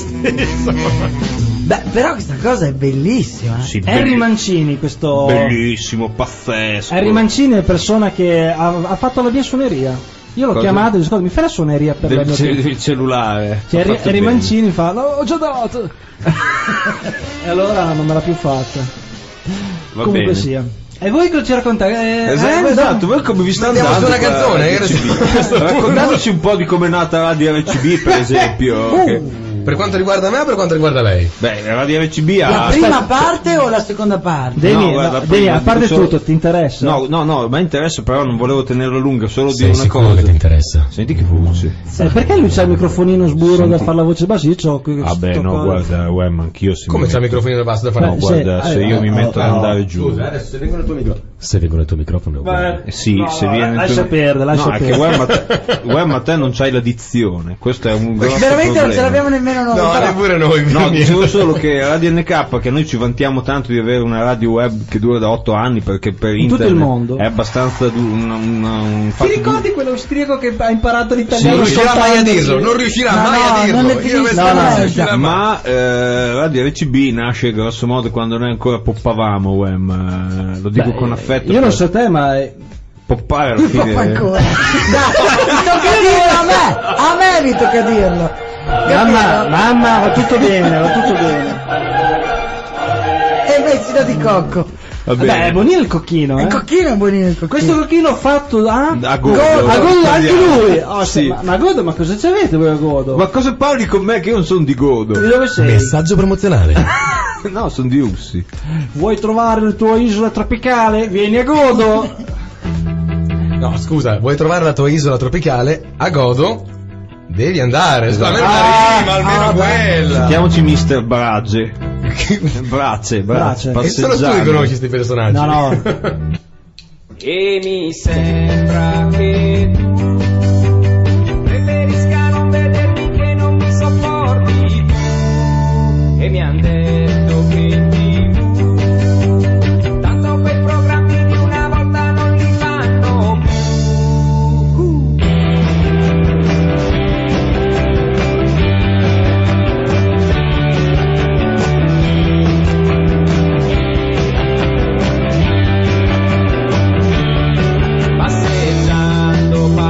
stesso. Beh, però questa cosa è bellissima. Sì, Harry belli- Mancini, questo bellissimo, pazzesco. Harry Mancini è persona che ha, ha fatto la mia suoneria. Io l'ho Cosa? chiamato e gli ho detto: mi fai la suoneria per la del, mia ce- del cellulare. Cioè, Ha Harry, fatto Harry bene. Mancini fa: no, ho già dato. E allora non me l'ha più fatta. Va Comunque bene. sia. E voi cosa ci raccontate? Eh, Esatto, eh, esatto, voi come vi sta Andiamo andando? su una qua canzone, a R C B? Raccontateci un po' di come è nata Radio R C B, per esempio. Uh. che- Per quanto riguarda me o per quanto riguarda lei? Beh, Radio R C B La ha... prima parte o la seconda parte? Devi, No, no, guarda, devi, prima a parte dico solo- tutto, ti interessa? No, no, no, mi interessa, però non volevo tenerlo lungo, solo Sei dire una sicuro cosa. che ti interessa? Senti che voce. Eh, perché lui c'ha il microfonino sburro da fare la voce bassa? Io c'ho qui Vabbè, sto no, qua- guarda, uè, ma anch'io se Come mi c'è il metto- microfonino da basso da fare? No, Beh, guarda, se- se eh, io mi oh, metto ad oh, andare giù. Scusa, adesso se vengono il tuo microfono. Se vengono il tuo microfono è uguale. Eh sì, No, se no, viene lascia tu- perdere, lascia no, è che perdere. Wem, ma te, Wem, ma te non c'hai la dizione, questo è un grosso Veramente non problema. ce l'abbiamo nemmeno noi. No, però- neppure noi. per No, niente. dicevo solo che Radio N K, che noi ci vantiamo tanto di avere una radio web che dura da otto anni perché per In tutto internet il mondo. è abbastanza du- un, un, un Ti fatto du- ricordi quell'austriaco che ha imparato Non l'italiano? riuscirà mai a soltanto- dirlo, non riuscirà No, mai no, a dirlo. non ne Io finisco penso mai. che non No, riuscirà mai. Ma eh, Radio R C B nasce grosso modo quando noi ancora poppavamo, Wem, eh, lo dico Beh, con affetto. Io non per- so te, ma è- poppare alla Papa fine. ancora. Dai, mi tocca dirlo a me. A me mi tocca dirlo. mamma, Capito? mamma, va tutto bene, va tutto bene. E vestito di cocco. Va Beh, bene. è buonino il cocchino, Il eh. cocchino è buonino il cocchino. Questo cocchino fatto da A Godo. a Godo, anche lui. Oh, Sì. sì, ma, ma Godo, ma cosa c'avete voi a Godo? Ma cosa parli con me che io non sono di Godo? Di dove sei? Messaggio promozionale. No, sono di Ussi. Vuoi trovare la tua isola tropicale? Vieni a Godo. No, scusa, vuoi trovare la tua isola tropicale? A Godo? Devi andare. Scusa, almeno una Ah, rima, almeno ah, quella. Chiamiamoci mister Brage. Brace, brace. Brace. E solo tu li passeggiando. conosci questi personaggi. No, no. E mi sembra che tu preferisca non vedermi, che non mi sopporti più. E mi han detto che in tivù tanto quei programmi di una volta non li fanno più. Passeggiando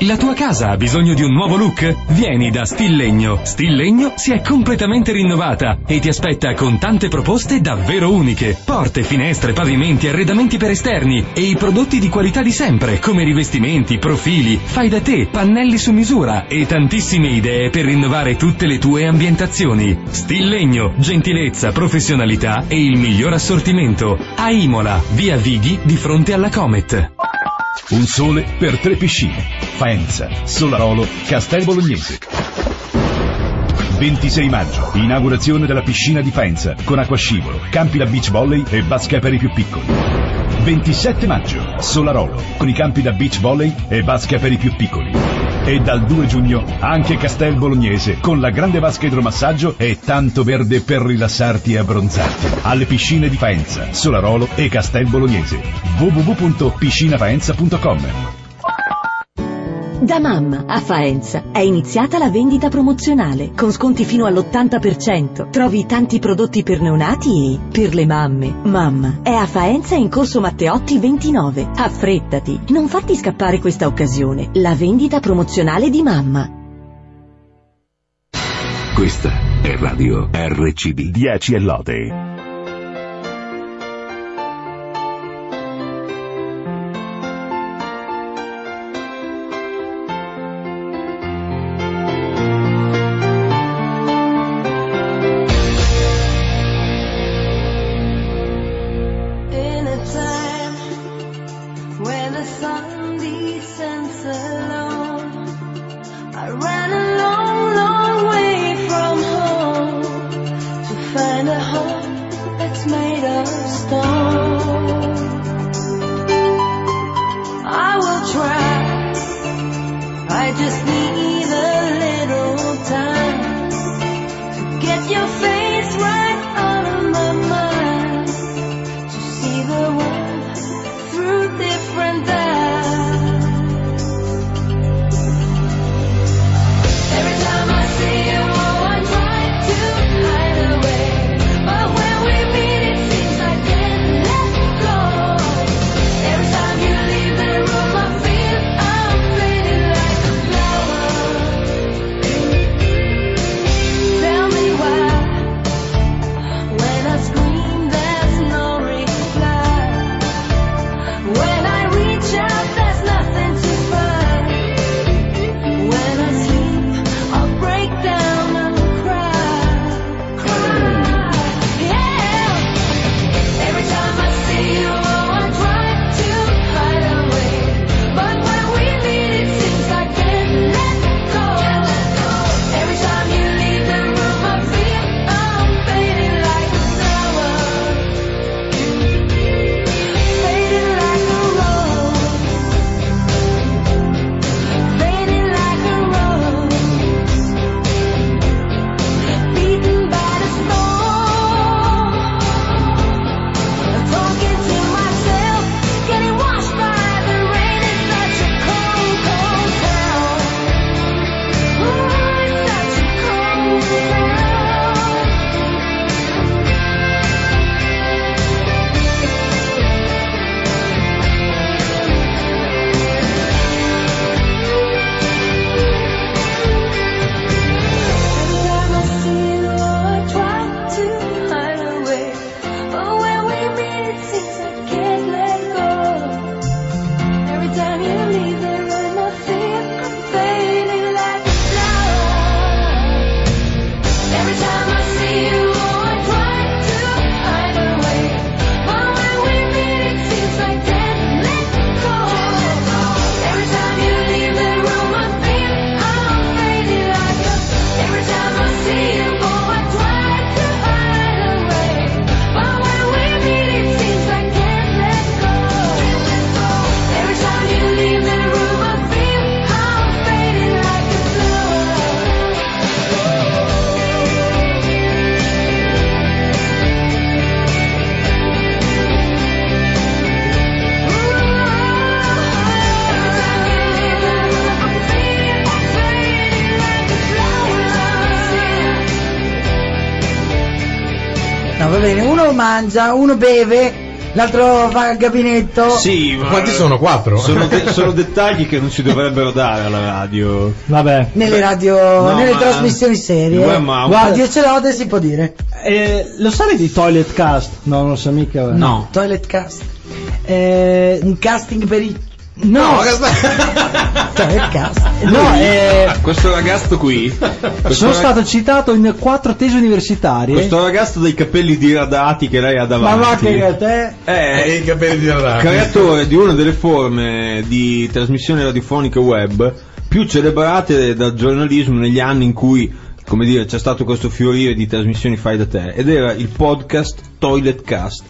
La tua casa ha bisogno di un nuovo look? Vieni da Stillegno. Stillegno si è completamente rinnovata e ti aspetta con tante proposte davvero uniche. Porte, finestre, pavimenti, arredamenti per esterni e i prodotti di qualità di sempre come rivestimenti, profili, fai da te, pannelli su misura e tantissime idee per rinnovare tutte le tue ambientazioni. Stillegno, gentilezza, professionalità e il miglior assortimento. A Imola, via Vighi di fronte alla Comet. Un sole per tre piscine. Faenza, Solarolo, Castel Bolognese. ventisei maggio, inaugurazione della piscina di Faenza con acquascivolo, campi da beach volley e basket per i più piccoli. ventisette maggio, Solarolo, con i campi da beach volley e basket per i più piccoli. E dal due giugno anche Castel Bolognese con la grande vasca idromassaggio e tanto verde per rilassarti e abbronzarti. Alle piscine di Faenza, Solarolo e Castel Bolognese. w w w punto piscina faenza punto com. Da Mamma a Faenza è iniziata la vendita promozionale con sconti fino all'ottanta per cento. Trovi tanti prodotti per neonati e per le mamme. Mamma è a Faenza in corso Matteotti ventinove. Affrettati, non farti scappare questa occasione. La vendita promozionale di Mamma. Questa è Radio R C D. dieci e lode. No, va bene, uno mangia, uno beve, L'altro va al gabinetto. Sì, ma quanti sono? Quattro? Sono, de- sono dettagli che non si dovrebbero dare alla radio. Vabbè. Nelle radio, No, nelle ma- trasmissioni serie. Beh, ma- Guarda, Dio ce l'ode si può dire. Eh, lo sai di Toilet Cast? No, non lo so mica. eh. No. Toilet cast. Eh, Un casting per i. no, Toilet cast. no, eh, Questo ragazzo qui, questo, sono rag- stato citato in quattro tesi universitarie. questo ragazzo dai capelli diradati che lei ha Ma davanti. va che te. È i capelli di Arrati. creatore di una delle forme di trasmissione radiofonica web più celebrate dal giornalismo negli anni in cui, come dire, c'è stato questo fiorire di trasmissioni fai da te, ed era il podcast Toilet Cast.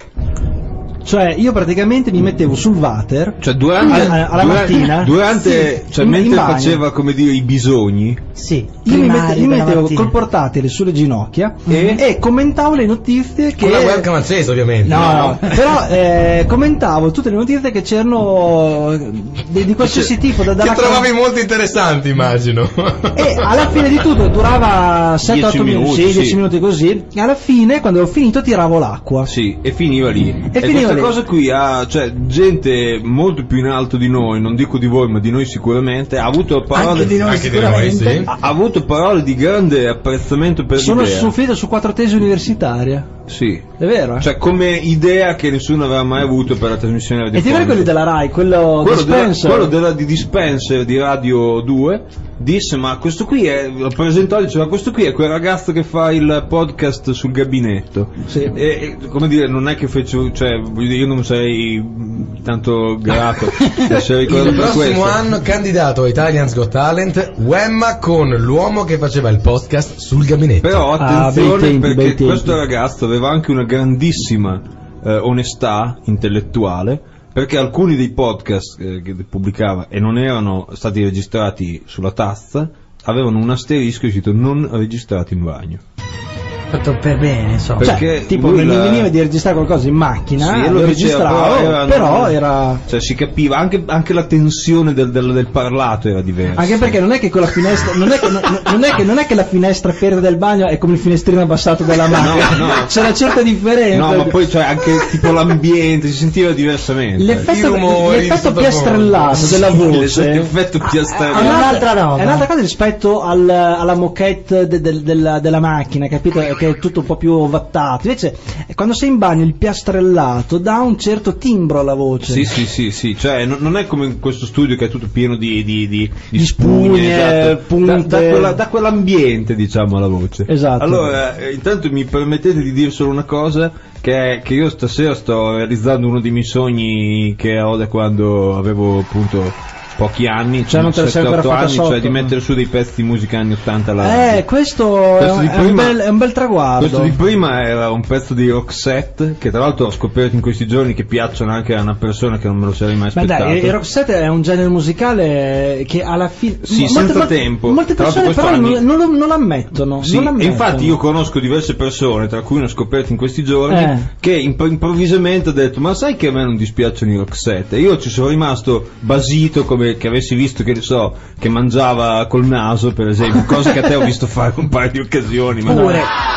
Cioè, io praticamente mi mettevo sul water. Cioè durante, alla, alla durante- mattina. durante, Sì, cioè in- mentre in bagno. faceva, come dire, i bisogni. Sì. Io mi, primari mette- mi della mettevo mattina. col portatile sulle ginocchia E? e commentavo le notizie che. Con la webcam accesa, ovviamente. No, no, però eh, commentavo tutte le notizie che c'erano eh, di, di qualsiasi tipo. Da, Che dalla trovavi molto interessanti, immagino. E alla fine di tutto durava sette otto dieci minuti, minuti, sì, dieci sì. minuti così. E alla fine, quando ho finito, tiravo l'acqua. Sì, e finiva lì. E E, finiva questa lì. cosa qui ha, cioè, gente molto più in alto di noi, non dico di voi, ma di noi sicuramente, ha avuto parole Anche di noi Anche di noi, sicuramente. sì. ha ha avuto parole di grande apprezzamento per Sono l'idea. finito su quattro tesi universitarie. Sì. È vero? eh? Cioè, come idea che nessuno aveva mai avuto per la trasmissione e ti radiofonica. vedi quelli della Rai, quello, quello, della, Dispenser? quello della, di Dispenser di Radio due disse: ma questo qui è, lo presentò e diceva, questo qui è quel ragazzo che fa il podcast sul gabinetto. Sì. E, e, come dire, non è che fece, cioè, voglio dire, io non sarei mh, tanto grato di essere ricordato Il per prossimo questo. anno candidato a Italian's Got Talent, Wemma con l'uomo che faceva il podcast sul gabinetto. Però Ah, attenzione, bei tempi, bei perché tempi. questo ragazzo aveva anche una grandissima eh, onestà intellettuale, perché alcuni dei podcast eh, che pubblicava e non erano stati registrati sulla tazza avevano un asterisco scritto non registrati in bagno. Fatto per bene, insomma. Cioè, perché tipo lui mi la- veniva di registrare qualcosa in macchina, Sì, lo lo diceva, registravo, però era- però non- era. Cioè si capiva, anche, anche la tensione del, del, del parlato era diversa. Anche perché non è che con la finestra, non è che, non, non è che, non è che la finestra aperta del bagno è come il finestrino abbassato della macchina, No, no. c'è una certa differenza. No, ma poi cioè, anche tipo l'ambiente si sentiva diversamente. L'effetto, I rumori di l'effetto sottofondo. piastrellato della voce L'effetto è piastrellato. un'altra roba. È un'altra cosa rispetto al- alla moquette de- del- della, della macchina, capito? Che è tutto un po' più ovattato. Invece, eh, quando sei in bagno, il piastrellato dà un certo timbro alla voce. Sì, sì, sì, sì, cioè non, non è come in questo studio che è tutto pieno di, di, di, di Di spugne, esatto. punte. Da, da, quella- da quell'ambiente, diciamo, alla voce. Esatto. Allora, eh, intanto mi permettete di dire solo una cosa, che è che io stasera sto realizzando uno dei miei sogni che ho da quando avevo appunto pochi anni, Cioè, non te lo sei sette ancora otto fatta anni, sotto, cioè di no? mettere su dei pezzi di musica anni ottanta alla radio. Eh, questo, Questo è, di è un prima- bel, è un bel traguardo. Questo di prima era un pezzo di Roxette, che tra l'altro ho scoperto in questi giorni che piacciono anche a una persona che non me lo sarei mai Ma aspettato. dai, il Roxette è un genere musicale che alla fine. Sì, mo- senza molte, tempo. Molte Tra l'altro persone però questo non, anni- non lo, non l'ammettono. Sì, non e l'ammettono. infatti io conosco diverse persone, tra cui ne ho scoperto in questi giorni, Eh. che imp- improvvisamente ha detto: ma sai che a me non dispiacciono i Roxette? E io ci sono rimasto basito, come che avessi visto, che ne so, che mangiava col naso, per esempio, cosa che a te ho visto fare un paio di occasioni. Ma Pure.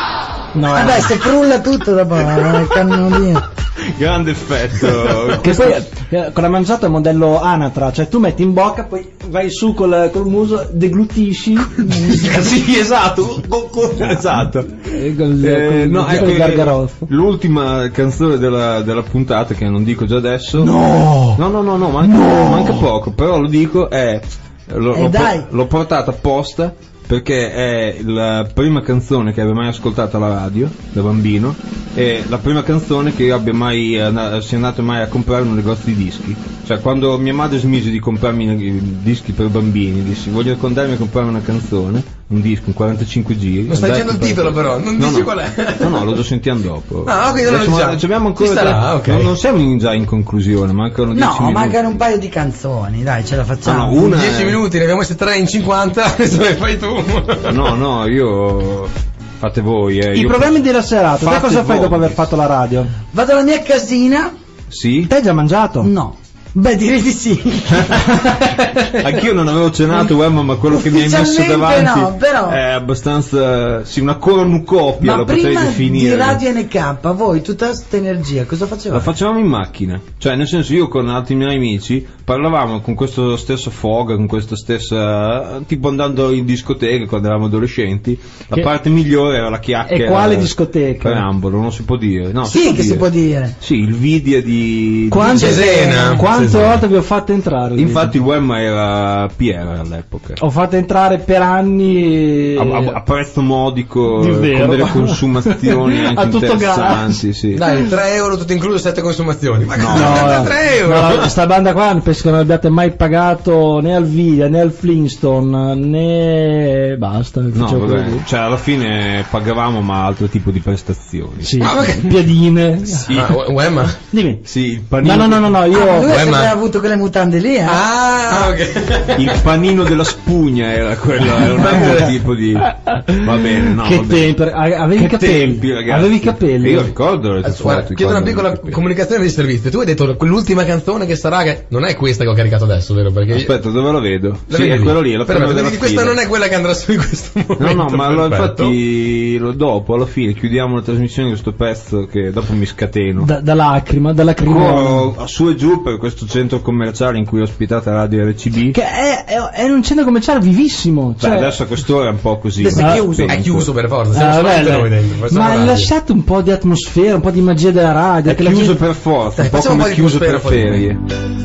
No, Vabbè, se frulla tutto dopo eh, il cannonino. grande effetto. Che poi eh, con la mangiata è un modello anatra, cioè tu metti in bocca, poi vai su col, col muso, deglutisci. Sì, esatto, esatto. Eh, col- Eh, col- no, col ecco, eh, gargaroffo. l'ultima canzone della, della puntata, che non dico già adesso, No! no, no, no, no, manca, No! manca poco, però lo dico, è l'ho, Eh, l'ho, dai. po- l'ho portata apposta perché è la prima canzone che abbia mai ascoltato alla radio da bambino, e la prima canzone che io abbia mai eh, sia andato mai a comprare in un negozio di dischi. Cioè, quando mia madre smise di comprarmi i dischi per bambini, dissi: voglio raccontarmi a comprare una canzone, un disco, un quarantacinque giri. Non stai Andai a dicendo il titolo, comprare- però, non No, dici no. qual è. No, no, lo sentiamo dopo. Ah, ok, non lo Adesso, diciamo. ma- ci abbiamo ancora Ci starà, tre- ok. non, non siamo in- già in conclusione, mancano dieci No, minuti. mancano un paio di canzoni, dai, ce la facciamo. Ah, no, una- dieci minuti, ne abbiamo messe tre in cinquanta, adesso le fai tu. No, no, io fate voi, eh. I io- programmi della serata, te Fate cosa fai voi. dopo aver fatto la radio? Vado alla mia casina? Sì? Te hai già mangiato? No. Beh, direi di sì. Anch'io non avevo cenato, Wemma, ma quello che mi hai messo Ufficialmente davanti no, però- è abbastanza, sì, una cornucopia, Ma lo potrei prima definire. di Radio N K, voi tutta questa energia cosa La facevate? facevamo in macchina, cioè nel senso io con altri miei amici parlavamo con questo stesso foga, con questa stessa, tipo andando in discoteca quando eravamo adolescenti, la Che- parte migliore era la chiacchiera. E quale discoteca? Preambolo, non si può dire. No, Sì, che si può dire. Sì, il video di Quante, di Cesena. quante Cesena. volte vi ho fatto entrare? lì? Infatti il Wemma era P R all'epoca. Ho fatto entrare per anni A, a- a prezzo modico, Di vero. con delle consumazioni anche A tutto interessanti, sì. Dai, tre euro tutto incluso, sette consumazioni. Ma No, no, no, tre euro. no, sta banda qua penso che non abbiate mai pagato né al Vida né al Flintstone né basta. No, facevo vabbè, così. cioè alla fine pagavamo ma altro tipo di prestazioni. Sì, Ah, ok. piadine. Sì. Ah, U- Wemma? Dimmi. Sì, il panino, No, no, no, no, no, io Ah, lui ha Uè, sempre ma- avuto quelle mutande lì, eh? Ah, ok. il panino della spugna era quello, era un altro tipo di. Va bene, no. che va bene. tempi, a- avevi i Che capelli, tempi, ragazzi. avevi i capelli. E io ricordo le tue Adesso, guarda, foto, chiedo una ricordo piccola i capelli. comunicazione di servizio. Tu hai detto l'ultima canzone che sarà, che non è questa che ho caricato adesso, vero? Perché io- Aspetta, dove lo vedo? La Sì, vedi è quello lì, è la Però, prima della vedi, questa fila. non è quella che andrà su in questo momento. No, no, ma lo- perfetto. infatti lo dopo, alla fine, chiudiamo la trasmissione di questo pezzo che dopo mi scateno. Da, da lacrima, da lacrimone. Corro su e giù per questo centro commerciale in cui ho ospitato Radio R C B. Che è, è, è un centro commerciale vivissimo. Beh, Cioè, adesso a quest'ora è un po' così. Adesso è chiuso. spento. È chiuso per forza, Ah, siamo vabbè, solamente dai. noi dentro. facciamo ma radio. lasciate un po' di atmosfera, un po' di magia della radio. È che la chiuso gente- per forza, Dai, un po' facciamo come un po' di chiuso per atmosfera fuori. ferie.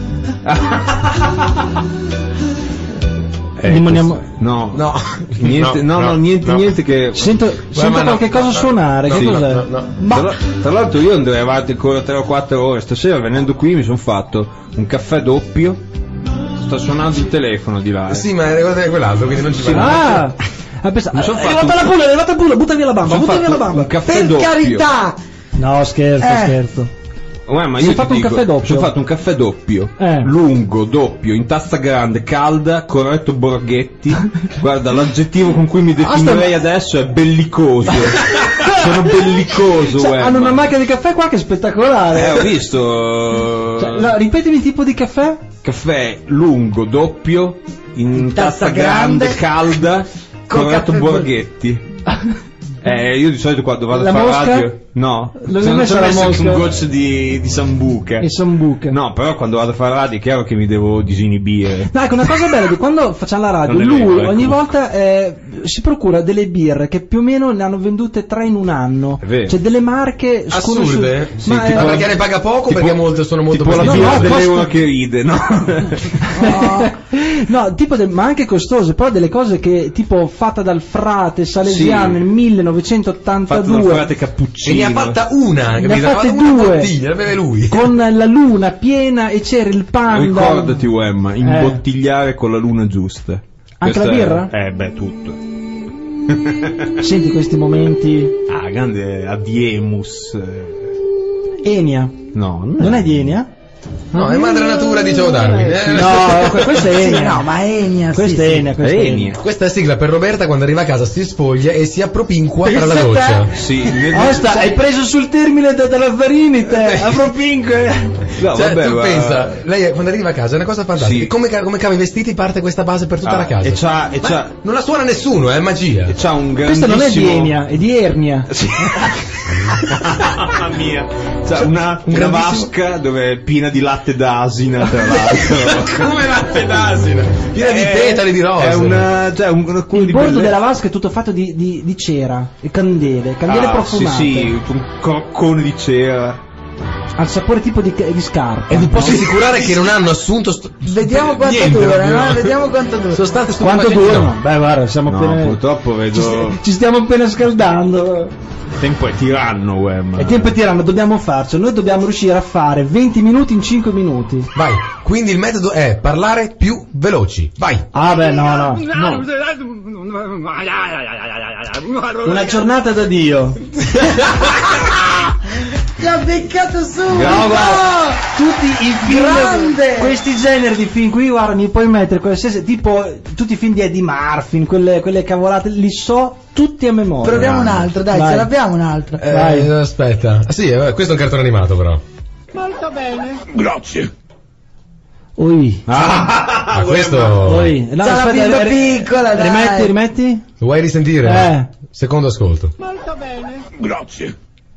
Ecco, Rimaniamo- no, No. niente, no, No, no, no, niente, no. niente che. Sento, sento ma no, qualche cosa no, suonare. no, che no, cos'è? no, no. Ma- Tra, tra l'altro io andrei avanti ancora tre o quattro ore. Stasera venendo qui mi sono fatto un caffè doppio. Sta suonando il telefono di là. eh. Sì, ma è guarda quell'altro, quindi non ci Sì, va. Ah! Ah, pensa- Mi son è fatto arrivata un- la pulla, è arrivata la pulla, butta via la bamba, Mi son butta via la fatto bamba. un caffè Per doppio. carità! No, scherzo, Eh. scherzo. Uè, ma Si io è fatto ti un dico, caffè doppio? Mi sono fatto un caffè doppio, Eh. lungo, doppio, in tazza grande, calda, corretto Borghetti. Guarda, l'aggettivo con cui mi definirei adesso è bellicoso. Sono bellicoso, Cioè, uè, hanno ma- una macchina di caffè qua che è spettacolare. Eh, ho visto. Cioè, no, ripetimi il tipo di caffè? Caffè lungo, doppio, in tazza tazza grande, grande, calda, col corretto caffè Borghetti. Eh, io di solito quando vado La a fare mosca? radio. No, Non se hai non messo ci ho la messo anche mosca? un goccio di, di sambuca. E sambuca. No, però quando vado a fare radio è chiaro che mi devo disinibire. No, ecco, una cosa bella di quando facciamo la radio, Non è lui vero, ecco. ogni volta eh, si procura delle birre che più o meno ne hanno vendute tre in un anno. È vero. Cioè delle marche Assurde? sconosciute. Sì, Ma tipo eh, Ma perché ne paga poco? tipo- perché molte sono molto tipo la no, birra no, dell'euro costa- che ride, no? no, tipo del- ma anche costose, però delle cose che tipo fatta dal frate salesiano Sì. nel Fatto millenovecentottantadue dal frate E Cappuccino. ne ha fatta una, Ne ha capito? fatte una due. bottiglia, la beve lui. con la luna piena e c'era il panda. Ricordati, Wemma, imbottigliare con la luna giusta. Anche la Questa è- birra? Eh, beh, tutto. Senti questi momenti. Ah, grande Adiemus. eh, Enia. No, Non è di Enia? No, è madre natura, dicevo Darwin. eh. No, que- questa è Sì, Enia. no, ma Enia, Questa sì, è sì. Enia, questa è Enia. Enia. Questa è sigla per Roberta quando arriva a casa, si spoglia e si appropinqua tra la Pensa doccia. te. Sì, ne- Osta, hai preso sul termine de- della Varini te, Afropinque. no, Cioè, vabbè, tu ma- pensa, lei quando arriva a casa è una cosa fantastica. Sì. Come, ca- come cava i vestiti parte questa base per tutta Ah, la casa. e c'ha- e Ma c'ha- non la suona nessuno, è magia. E c'ha un Questa grandissimo. non è di Enia, è di Ernia. Sì. Mamma mia, c'ha una, un una grandissimo- vasca dove è piena di latte d'asina, tra l'altro. Come latte d'asina, piena di È- petali di rosa. È una, cioè, un, un Il di bordo belle- della vasca è tutto fatto di, di- di cera e candele, candele Ah, profumate. Sì, sì, un croccone di cera. Al sapore tipo di, di scarpa. E vi posso assicurare che non hanno assunto sto- Vediamo quanto niente, dura, proprio. no? Vediamo quanto dura. Sono state Quanto stupefacenti, durano? no. Beh, guarda, siamo No, appena. purtroppo Ci, vedo. st- ci stiamo appena scaldando. Il tempo è tiranno, Wem. E tempo tirano, dobbiamo farcelo. Noi dobbiamo riuscire a fare venti minuti in cinque minuti. Vai, quindi il metodo è parlare più veloci. Vai. Ah, beh, no, no. no. Una giornata da Dio. L'ha beccato su! No, guarda, tutti i film, Grande! questi generi di film qui, guarda, mi puoi mettere qualsiasi, tipo tutti i film di Eddie Murphy, quelle, quelle cavolate, li so tutti a memoria. Proviamo un altro, dai, Vai. ce l'abbiamo un altro. Eh, Vai. aspetta. Ah, sì, eh, questo è un cartone animato però. Molto bene. Grazie. Oi. Ah, ah questo. Oi. No, C'è la bimba ri- piccola, dai. Rimetti, rimetti. Lo vuoi risentire? Eh. Secondo ascolto. Molto bene. Grazie.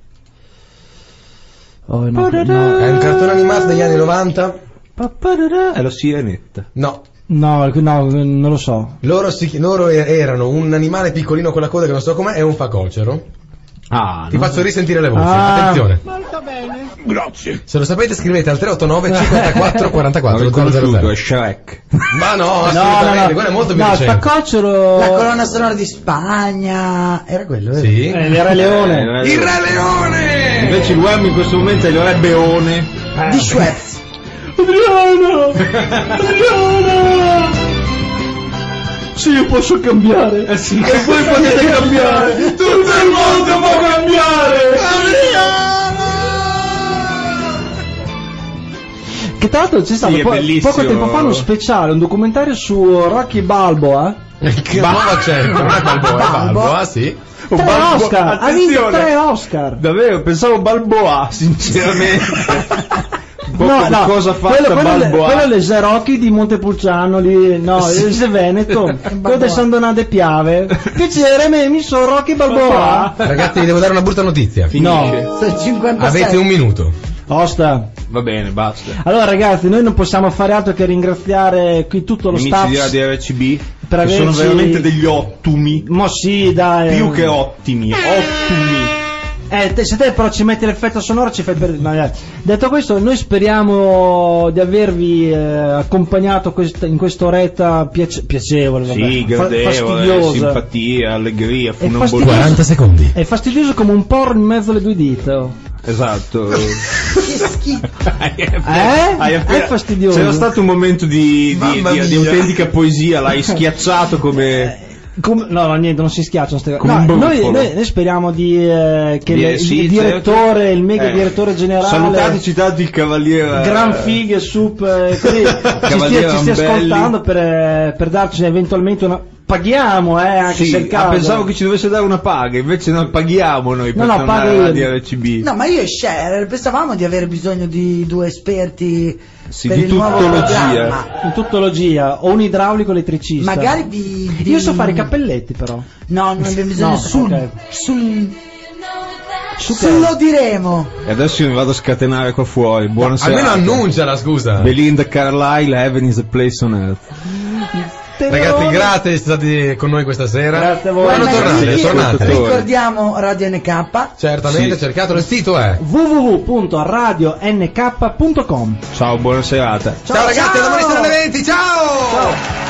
Oh, no, no. È un cartone animato degli anni novanta? È la sirenetta. No. No, no, non lo so. Loro, si, loro erano un animale piccolino con la coda che non so com'è e un facocero. Ah, Ti no. faccio risentire le voci. Ah. Attenzione. Molto bene. Grazie. Se lo sapete scrivete al tre otto nove cinquantaquattro L'ho quarantaquattro riconosciuto, zero zero. è Shrek. Ma no, No, no, assolutamente, no. quello è molto più No, il recente. Facocero. La colonna sonora di Spagna. Era quello, vero? Sì. Eh, il Re Leone. Eh, Il Re Leone! Invece il uomo in questo momento è il Re Beone. Di Schweppes. Adriano! Adriano! Sì, io posso cambiare. Eh sì. E voi potete cambiare. Tutto il mondo può cambiare. Che tra l'altro c'è stato Sì, è po- bellissimo. poco tempo fa uno speciale, un documentario su Rocky Balboa. Che nuova c'è? Non è Balboa, è Balboa, sì. Tre Balbo- Oscar, ha vinto attenzione. tre Oscar. Davvero, pensavo Balboa, sinceramente. Un po' No, come no, cosa fatta quello, quello, Balboa. quello è l'Eserocchi di Montepulciano lì, no, il Veneto, quello del San Donato de Piave. Piacere, me, mi sono Rocky Balboa. Ragazzi, vi devo dare una brutta notizia. No, Sono cinquantasei. Avete un minuto. Osta. Va bene, basta. Allora ragazzi, noi non possiamo fare altro che ringraziare qui tutto lo Gli staff. amici di A D R C B per che sono averci- veramente degli ottimi. Ma sì, dai. Più che ottimi, ottimi. Eh, te, se te però ci metti l'effetto sonoro ci fai per... no, eh. Detto questo, noi speriamo di avervi eh, accompagnato quest- in quest'oretta piace- piacevole, vabbè, Sì, fa- gradevole, fastidiosa. simpatia, allegria, È funambolismo. fastidioso. quaranta secondi. È fastidioso come un porro in mezzo alle due dita. oh. Esatto. Che schifo. Eh? Hai appena- È fastidioso. C'era stato un momento di, di, Mamma di, di mia. autentica poesia, l'hai schiacciato come... Come- no, no, niente, non si schiacciano ste Come no, un noi, brufolo. noi, noi speriamo di, eh, che Di- le- sì, il direttore, certo. il mega Eh, direttore generale, Salutateci tanto il cavaliere. Gran Fighe, Sup, eh, così, ci stia, Cavaliere ci stia Ambelli. ascoltando per, eh, per darci eventualmente una... Paghiamo, eh, anche Sì, se è il ah, caso. pensavo che ci dovesse dare una paga, invece noi paghiamo noi per No, no, tornare pago io. alla D R C B. No, ma io e Cher pensavamo di avere bisogno di due esperti Sì, per di il nuovo tuttologia. programma. In tuttologia, o un idraulico elettricista. Magari di, di- Io so fare i cappelletti però. No, non abbiamo bisogno No, sul, ok. sul Su sul lo diremo. E adesso io mi vado a scatenare qua fuori. Buonasera. Almeno annunciala, scusa. Belinda Carlisle, Heaven is a place on earth. Ragazzi, grazie di essere stati con noi questa sera. Grazie a voi. Quando Guarda, tornate? sì, Tornate. Ricordiamo Radio N K. Certamente, Sì. cercatelo. Il sito è. w w w punto radio n k punto com. Ciao, buona serata. Ciao, ragazzi, a domani sera alle venti. Ciao! Ciao.